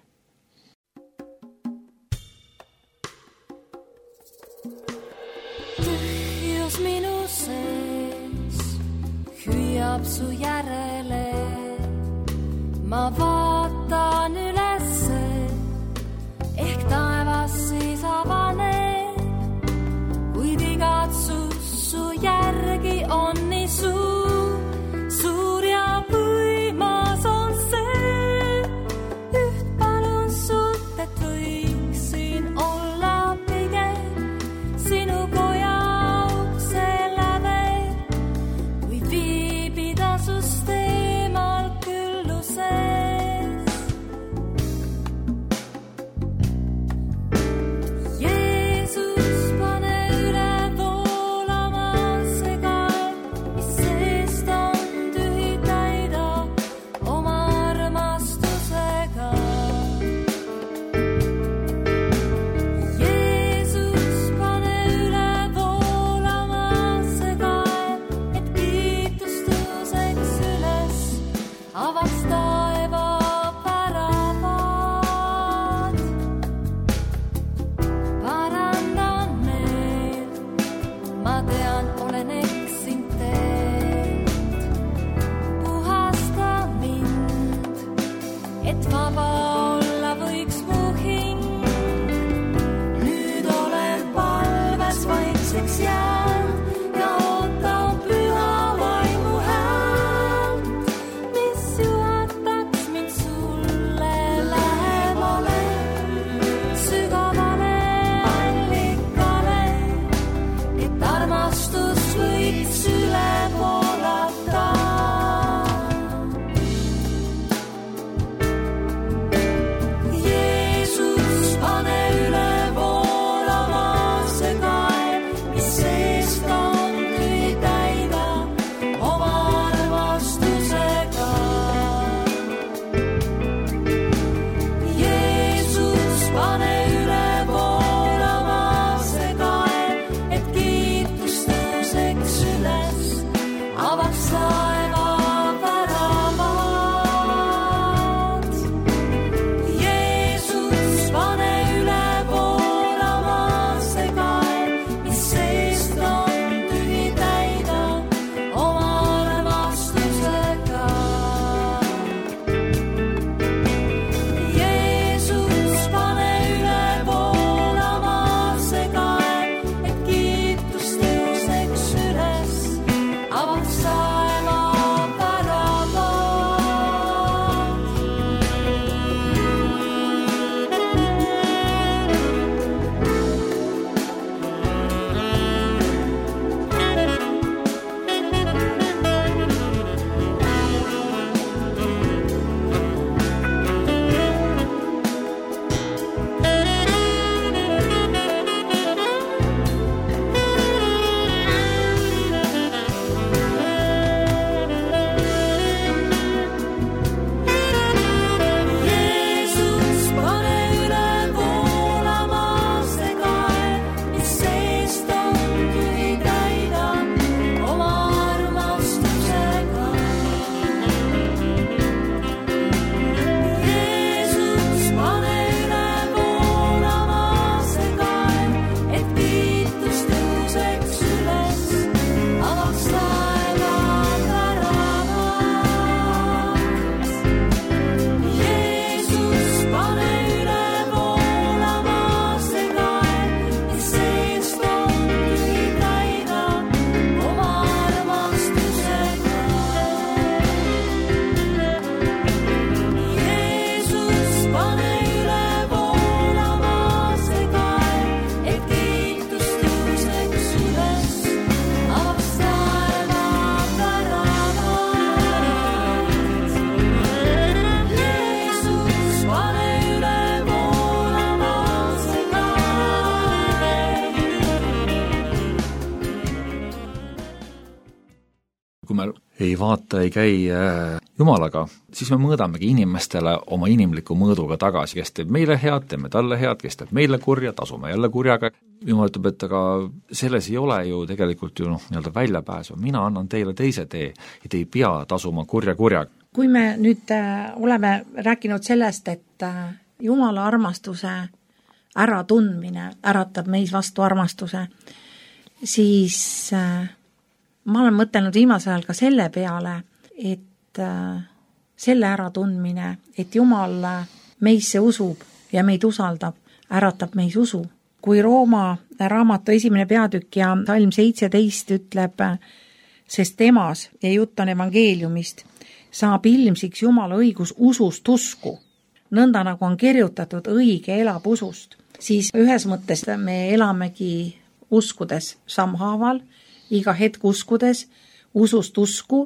[SPEAKER 3] Tühjus minu sees hüüab su järele, ma vaatan ülesse, ehk taevas siis avaneb, kuid igatsus su järgi on nii suur, suur ja võimas on see. Üht palun sult, et võiksin olla pigem sinu koja ukse lävel,
[SPEAKER 1] ei vaata, ei käi Jumalaga, siis me mõõdamegi inimestele oma inimliku mõõduga tagasi, kes teeb meile head, teeme talle head, kes teeb meile kurja, tasume jälle kurjaga. Jumal ütleb, et aga selles ei ole ju tegelikult ju noh, nii-öelda väljapääsu, mina annan teile teise tee ja te ei pea tasuma kurja kurjaga.
[SPEAKER 2] Kui me nüüd äh, oleme rääkinud sellest, et äh, Jumala armastuse äratundmine äratab meis vastu armastuse, siis äh, ma olen mõtelnud viimasel ajal ka selle peale, et äh, selle äratundmine, et Jumal meisse usub ja meid usaldab, äratab meis usu. Kui Rooma raamatu esimene peatükk ja salm seitseteist ütleb, sest temas ja jutt on evangeeliumist, saab ilmsiks Jumala õigus usust usku, nõnda nagu on kirjutatud, õige elab usust, siis ühes mõttes me elamegi uskudes sammhaaval, iga hetk uskudes, usust usku,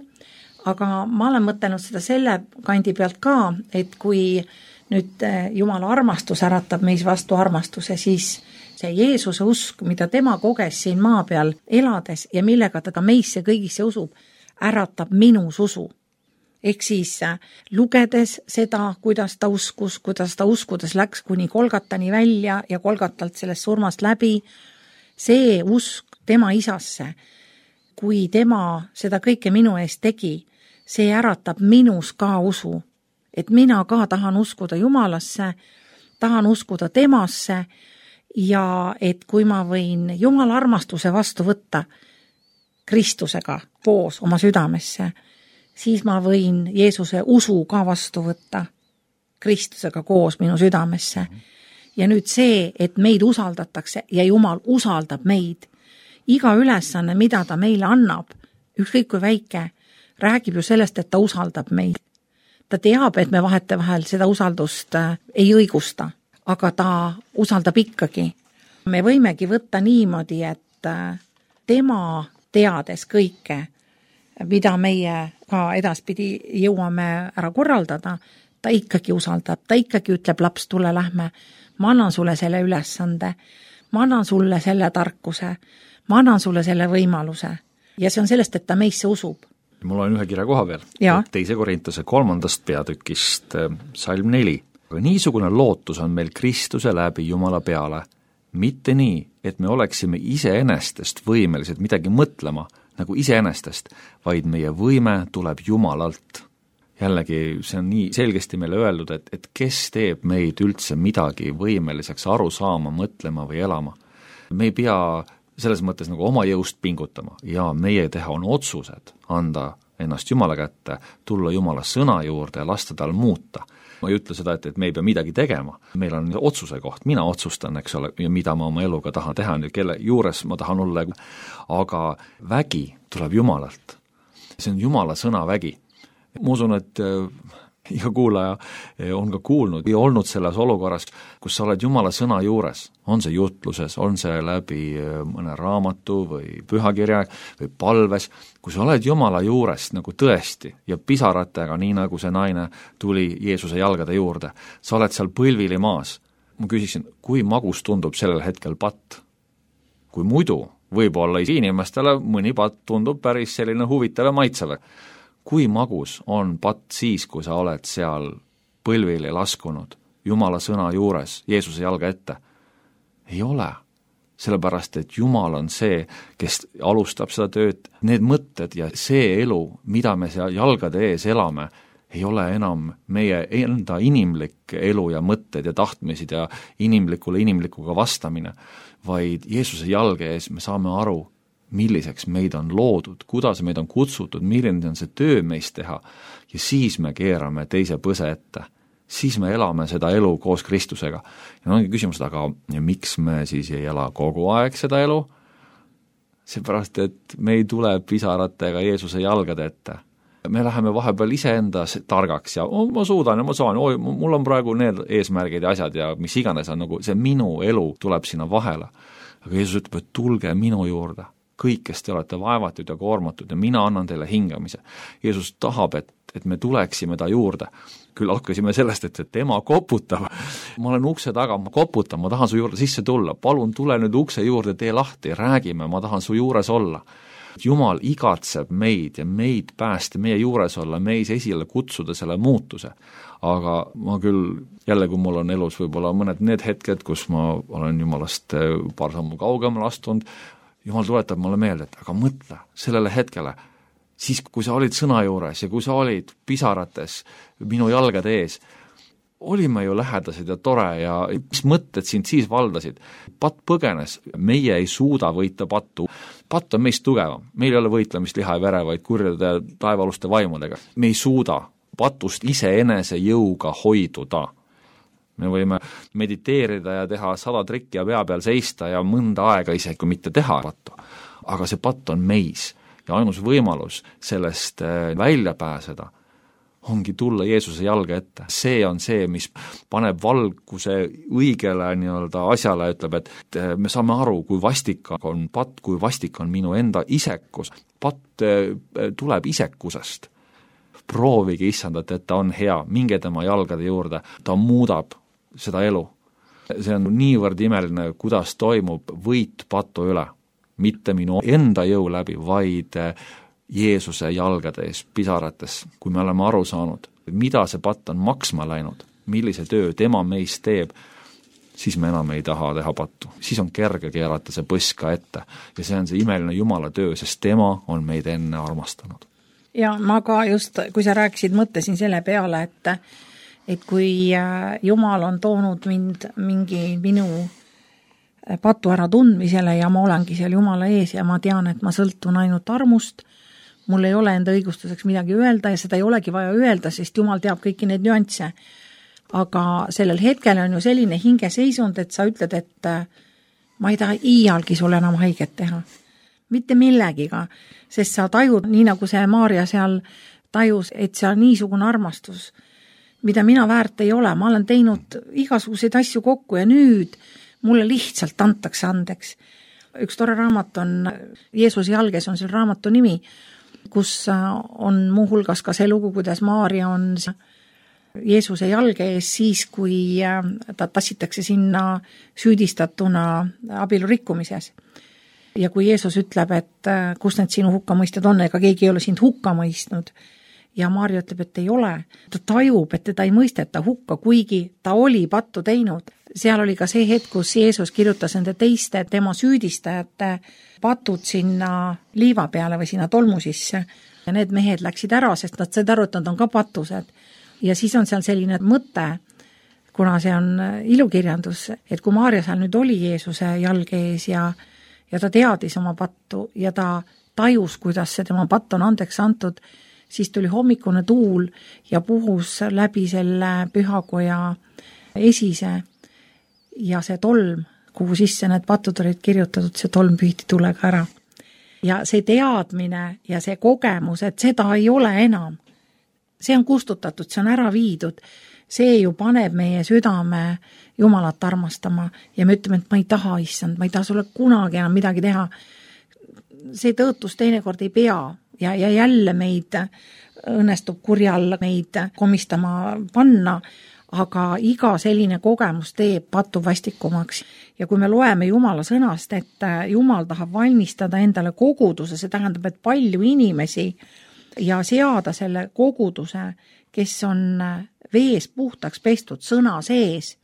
[SPEAKER 2] aga ma olen mõtelnud seda selle kandi pealt ka, et kui nüüd Jumala armastus äratab meis vastu armastuse, siis see Jeesuse usk, mida tema koges siin maa peal elades ja millega ta ka meisse kõigisse usub, äratab minus usu. Ehk siis lugedes seda, kuidas ta uskus, kuidas ta uskudes läks kuni Kolgatani välja ja Kolgatalt sellest surmast läbi, see usk tema isasse, kui tema seda kõike minu eest tegi, see äratab minus ka usu, et mina ka tahan uskuda Jumalasse, tahan uskuda temasse ja et kui ma võin Jumala armastuse vastu võtta Kristusega koos oma südamesse, siis ma võin Jeesuse usu ka vastu võtta Kristusega koos minu südamesse. Ja nüüd see, et meid usaldatakse ja Jumal usaldab meid, iga ülesanne, mida ta meile annab, ükskõik kui väike, räägib ju sellest, et ta usaldab meid. Ta teab, et me vahetevahel seda usaldust ei õigusta, aga ta usaldab ikkagi. Me võimegi võtta niimoodi, et tema teades kõike, mida meie ka edaspidi jõuame ära korraldada, ta ikkagi usaldab, ta ikkagi ütleb, laps, tule lähme, ma annan sulle selle ülesande, ma annan sulle selle tarkuse, ma annan sulle selle võimaluse ja see on sellest, et ta meisse usub.
[SPEAKER 1] Mul on ühe kirja koha veel, teise Korintuse kolmandast peatükist, salm neli. Aga niisugune lootus on meil Kristuse läbi Jumala peale, mitte nii, et me oleksime iseenestest võimelised midagi mõtlema, nagu iseenestest, vaid meie võime tuleb Jumalalt. Jällegi, see on nii selgesti meile öeldud, et, et kes teeb meid üldse midagi võimeliseks aru saama, mõtlema või elama. Me ei pea selles mõttes nagu oma jõust pingutama ja meie teha on otsused anda ennast Jumala kätte, tulla Jumala sõna juurde ja lasta tal muuta. Ma ei ütle seda, et, et me ei pea midagi tegema. Meil on otsuse koht, mina otsustan, eks ole, mida ma oma eluga tahan teha, kelle juures ma tahan olla, aga vägi tuleb Jumalalt. See on Jumala sõna vägi. Ma usun, et iga kuulaja on ka kuulnud ja olnud selles olukorras, kus sa oled Jumala sõna juures, on see jutluses, on see läbi mõne raamatu või pühakirja või palves, kui sa oled Jumala juures nagu tõesti ja pisaratega, nii nagu see naine tuli Jeesuse jalgade juurde, sa oled seal põlvili maas. Ma küsisin, kui magus tundub sellel hetkel patt? Kui muidu, võib-olla inimestele mõni patt tundub päris selline huvitav ja maitsev. Kui magus on patt siis, kui sa oled seal põlvili laskunud Jumala sõna juures, Jeesuse jalga ette? Ei ole. Sellepärast, et Jumal on see, kes alustab seda tööd. Need mõtted ja see elu, mida me seal jalgade ees elame, ei ole enam meie enda inimlik elu ja mõtted ja tahtmisid ja inimlikule inimlikuga vastamine, vaid Jeesuse jalge ees me saame aru, milliseks meid on loodud, kuidas meid on kutsutud, milline on see töö meist teha ja siis me keerame teise põse ette. Siis me elame seda elu koos Kristusega. Ja ongi küsimus, aga ja miks me siis ei ela kogu aeg seda elu? Seepärast, et me ei tule pisaratega Jeesuse jalgade ette. Me läheme vahepeal iseenda targaks ja oh, ma suudan ja ma saan, oi, mul on praegu need eesmärgid ja asjad ja mis iganes on, nagu see minu elu tuleb sinna vahele. Aga Jeesus ütleb, et tulge minu juurde. Kõik, kes te olete vaevatud ja koormatud ja mina annan teile hingamise. Jeesus tahab, et, et me tuleksime ta juurde. Küll hakkasime sellest, et tema koputab. Ma olen ukse taga, ma koputan, ma tahan su juurde sisse tulla. Palun tule nüüd ukse juurde, tee lahti, räägime, ma tahan su juures olla. Jumal igatseb meid ja meid päästa, meie juures olla, meis esile kutsuda selle muutuse. Aga ma küll, jälle kui mul on elus võib-olla mõned need hetked, kus ma olen Jumalast paar sammu kaugemal astunud, Jumal tuletab mulle meelde, et aga mõtle sellele hetkele, siis kui sa olid sõna juures ja kui sa olid pisarates minu jalgade ees, olime ju lähedased ja tore ja mis mõtted sind siis valdasid. Patt põgenes, meie ei suuda võita pattu. Patt on meist tugevam, meil ei ole võitlemist liha ja vere, vaid kurjade taevaluste vaimudega. Me ei suuda patust iseenese jõuga hoiduda. Me võime mediteerida ja teha sada trikki ja pea peal seista ja mõnda aega isegi kui mitte teha pattu. Aga see patt on meis ja ainus võimalus sellest välja pääseda ongi tulla Jeesuse jalga ette. See on see, mis paneb valguse õigele nii-öelda asjale, ütleb, et me saame aru, kui vastik on patt, kui vastik on minu enda isekus. Patt tuleb isekusest. Proovige issandat, et ta on hea, minge tema jalgade juurde, ta muudab seda elu. See on niivõrd imeline, kuidas toimub võit patu üle. Mitte minu enda jõu läbi, vaid Jeesuse jalgade ees, pisarates, kui me oleme aru saanud, mida see patt on maksma läinud, millise töö tema meist teeb, siis me enam ei taha teha pattu. Siis on kerge keerata see põska ette ja see on see imeline Jumala töö, sest tema on meid enne armastanud.
[SPEAKER 2] Ja ma ka just, kui sa rääkisid, mõtlesin selle peale, et, et kui Jumal on toonud mind mingi minu patu ära tundmisele ja ma olengi seal Jumala ees ja ma tean, et ma sõltun ainult armust, mul ei ole enda õigustuseks midagi öelda ja seda ei olegi vaja öelda, sest Jumal teab kõiki neid nüansse. Aga sellel hetkel on ju selline hingeseisund, et sa ütled, et ma ei taha iialgi sulle enam haiget teha. Mitte millegiga, sest sa tajud, nii nagu see Maarja seal tajus, et see on niisugune armastus, mida mina väärt ei ole. Ma olen teinud igasuguseid asju kokku ja nüüd mulle lihtsalt antakse andeks. Üks tore raamat on Jeesuse jalges, on selle raamatu nimi, kus on muuhulgas ka see lugu, kuidas Maarja on Jeesuse jalge ees siis, kui ta tassitakse sinna süüdistatuna abielu rikkumises. Ja kui Jeesus ütleb, et kus need sinu hukkamõistjad on, ega keegi ei ole sind hukka mõistnud, ja Maarja ütleb, et ei ole, ta tajub, et teda ei mõisteta hukka, kuigi ta oli pattu teinud. Seal oli ka see hetk, kus Jeesus kirjutas nende teiste tema süüdistajate patud sinna liiva peale või sinna tolmu sisse. Ja need mehed läksid ära, sest nad said aru, et nad on ka patused. Ja siis on seal selline mõte, kuna see on ilukirjandus, et kui Maarja seal nüüd oli Jeesuse jalge ees ja, ja ta teadis oma pattu ja ta tajus, kuidas see tema patt on andeks antud, siis tuli hommikune tuul ja puhus läbi selle pühakoja esise ja see tolm, kuhu sisse need patud olid kirjutatud, see tolm pühiti tulega ära. Ja see teadmine ja see kogemus, et seda ei ole enam, see on kustutatud, see on ära viidud, see ju paneb meie südame Jumalat armastama ja me ütleme, et ma ei taha issand, ma ei taha sulle kunagi enam midagi teha. See tõotus teinekord ei pea ja, ja jälle meid õnnestub kurjal meid komistama panna, aga iga selline kogemus teeb patu vastikumaks. Ja kui me loeme Jumala sõnast, et Jumal tahab valmistada endale koguduse, see tähendab, et palju inimesi ja seada selle koguduse, kes on vees puhtaks pestud sõna sees,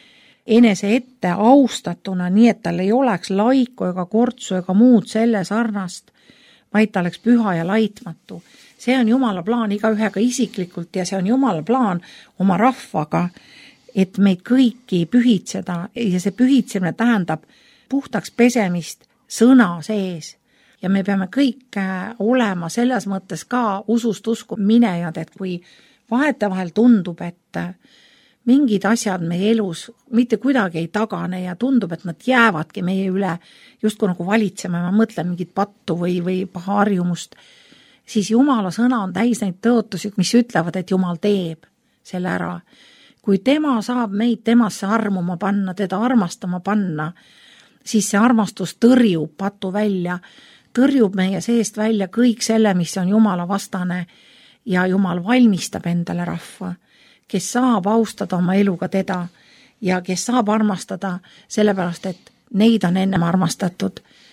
[SPEAKER 2] enese ette austatuna, nii et tal ei oleks laiku ega kortsu ega muud selle sarnast, vaid ta oleks püha ja laitmatu. See on Jumala plaan igaühega isiklikult ja see on Jumala plaan oma rahvaga, et meid kõiki pühitseda ja see pühitsemine tähendab puhtaks pesemist sõna sees. Ja me peame kõik olema selles mõttes ka usust usku minejad, et kui vahetevahel tundub, et mingid asjad meie elus mitte kuidagi ei tagane ja tundub, et nad jäävadki meie üle justkui nagu valitsema, ma mõtlen mingit pattu või, või paha harjumust, siis Jumala sõna on täis neid tõotusi, mis ütlevad, et Jumal teeb selle ära. Kui tema saab meid temasse armuma panna, teda armastama panna, siis see armastus tõrjub patu välja, tõrjub meie seest välja kõik selle, mis on Jumala vastane ja Jumal valmistab endale rahva, kes saab austada oma eluga teda ja kes saab armastada sellepärast, et neid on ennem armastatud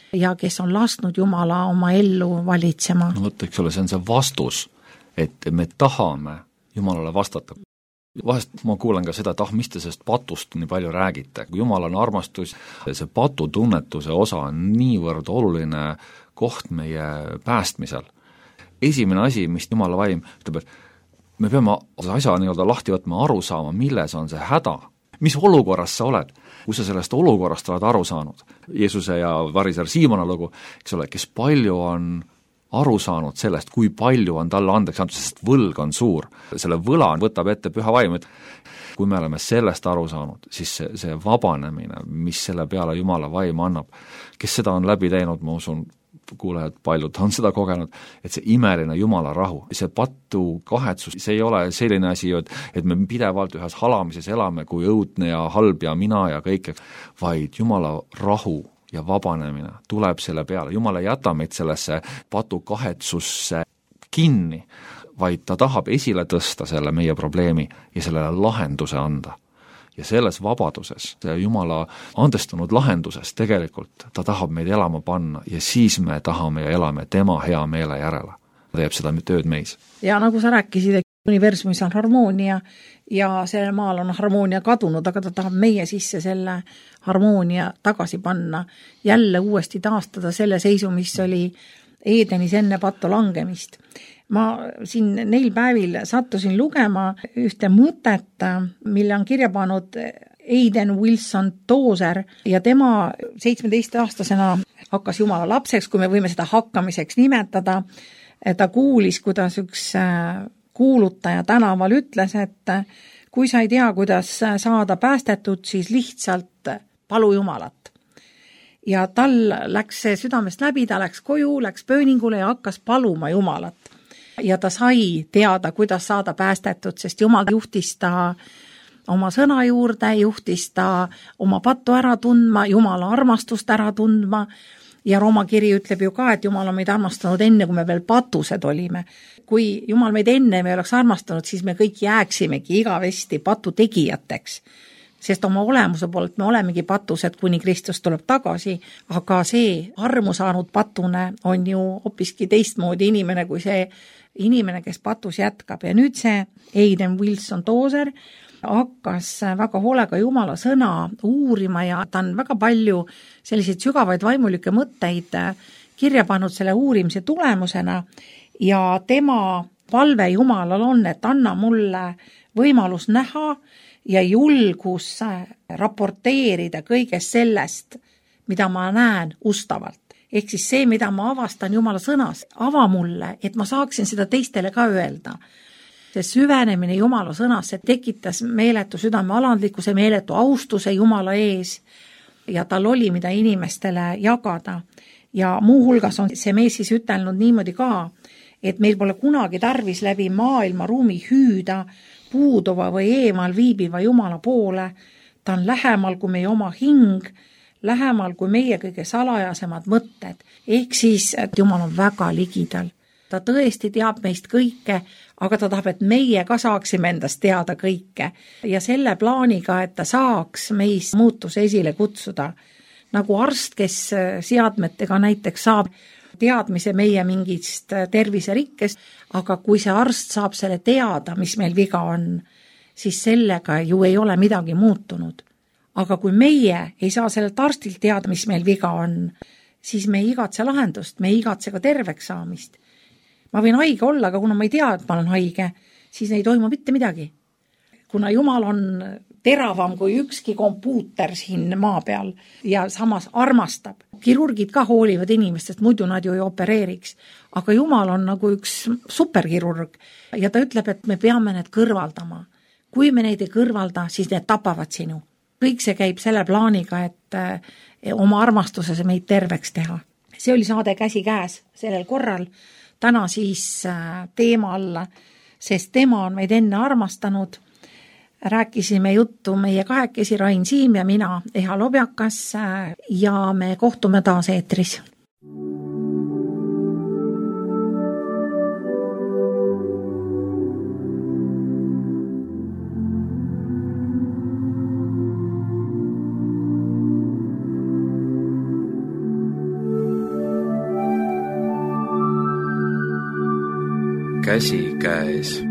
[SPEAKER 2] ja kes on lasknud Jumala oma ellu valitsema.
[SPEAKER 1] No võtta, eks ole, see on see vastus, et me tahame Jumalale vastata. Vahest ma kuulen ka seda, et ah, mis te sellest patust nii palju räägite. Kui Jumal on armastus, see patutunnetuse osa on niivõrd oluline koht meie päästmisel. Esimene asi, mis Jumala vaim ütleb, et me peame asja nii-öelda lahti võtma, aru saama, milles on see häda. Mis olukorras sa oled? Kui sa sellest olukorrast oled aru saanud? Jeesuse ja variser Siimona lugu, eks ole, kes palju on aru saanud sellest, kui palju on talle andeks antud, sest võlg on suur. Selle võla võtab ette püha vaim, et kui me oleme sellest aru saanud, siis see, see vabanemine, mis selle peale Jumala vaim annab, kes seda on läbi teinud, ma usun, kuulejad paljud on seda kogenud, et see imeline Jumala rahu, see patu kahetsus, see ei ole selline asi, et, et me pidevalt ühes halamises elame kui õudne ja halb ja mina ja kõik, vaid Jumala rahu ja vabanemine tuleb selle peale. Jumal ei jäta meid sellesse patu kahetsusse kinni, vaid ta tahab esile tõsta selle meie probleemi ja sellele lahenduse anda. Ja selles vabaduses, Jumala andestunud lahenduses tegelikult ta tahab meid elama panna ja siis me tahame ja elame tema hea meele järele. Ta teeb seda tööd meis.
[SPEAKER 2] Ja nagu sa rääkisid, et universumis on harmoonia ja sellel maal on harmoonia kadunud, aga ta tahab meie sisse selle harmoonia tagasi panna, jälle uuesti taastada selle seisu, mis oli Eedenis enne pattu langemist. Ma siin neil päevil sattusin lugema ühte mõtet, mille on kirja pannud Aiden Wilson Tozer ja tema seitsmeteistaastasena hakkas Jumala lapseks, kui me võime seda hakkamiseks nimetada. Ta kuulis, kuidas üks kuulutaja tänaval ütles, et kui sa ei tea, kuidas saada päästetud, siis lihtsalt palu Jumalat. Ja tal läks see südamest läbi, ta läks koju, läks pööningule ja hakkas paluma Jumalat. Ja ta sai teada, kuidas saada päästetud, sest Jumal juhtis ta oma sõna juurde, juhtis ta oma pattu ära tundma, Jumala armastust ära tundma. Ja Rooma kiri ütleb ju ka, et Jumal on meid armastanud enne, kui me veel patused olime. Kui Jumal meid enne me oleks armastanud, siis me kõik jääksimegi igavesti patu tegijateks. Sest oma olemuse poolt me olemegi patused, kuni Kristus tuleb tagasi, aga see armu saanud patune on ju hoopiski teistmoodi inimene kui see inimene, kes patus jätkab. Ja nüüd see Aiden Wilson Tozer hakkas väga hoolega Jumala sõna uurima ja ta on väga palju selliseid sügavaid vaimulikke mõtteid kirja pannud selle uurimise tulemusena ja tema palve Jumalal on, et anna mulle võimalus näha ja julgus raporteerida kõigest sellest, mida ma näen ustavalt. Ehk siis see, mida ma avastan Jumala sõnas, ava mulle, et ma saaksin seda teistele ka öelda. See süvenemine Jumala sõnas, see tekitas meeletu südame alandlikkuse, meeletu austuse Jumala ees ja tal oli, mida inimestele jagada. Ja muu hulgas on see mees siis ütelnud niimoodi ka, et meil pole kunagi tarvis läbi maailma ruumi hüüda puuduva või eemal viibiva Jumala poole. Ta on lähemal kui meie oma hing, lähemal kui meie kõige salajasemad mõtted. Ehk siis, et Jumal on väga ligidal. Ta tõesti teab meist kõike, aga ta tahab, et meie ka saaksime endast teada kõike. Ja selle plaaniga, et ta saaks meist muutuse esile kutsuda. Nagu arst, kes seadmetega näiteks saab teadmise meie mingist terviserikkest, aga kui see arst saab selle teada, mis meil viga on, siis sellega ju ei ole midagi muutunud. Aga kui meie ei saa sellelt arstilt teada, mis meil viga on, siis me ei igatse lahendust, me ei igatse ka terveks saamist. Ma võin haige olla, aga kuna ma ei tea, et ma olen haige, siis ei toimu mitte midagi. Kuna Jumal on teravam kui ükski kompuuter siin maa peal ja samas armastab. Kirurgid ka hoolivad inimestest, muidu nad ju ei opereeriks. Aga Jumal on nagu üks superkirurg ja ta ütleb, et me peame need kõrvaldama. Kui me neid ei kõrvalda, siis need tapavad sinu. Kõik see käib selle plaaniga, et oma armastuses meid terveks teha. See oli saade Käsi käes sellel korral. Täna siis teemal, sest tema on meid enne armastanud. Rääkisime juttu meie kahekesi Rain Siim ja mina, Eha Lobjakas ja me kohtume taas eetris.
[SPEAKER 1] käsikäes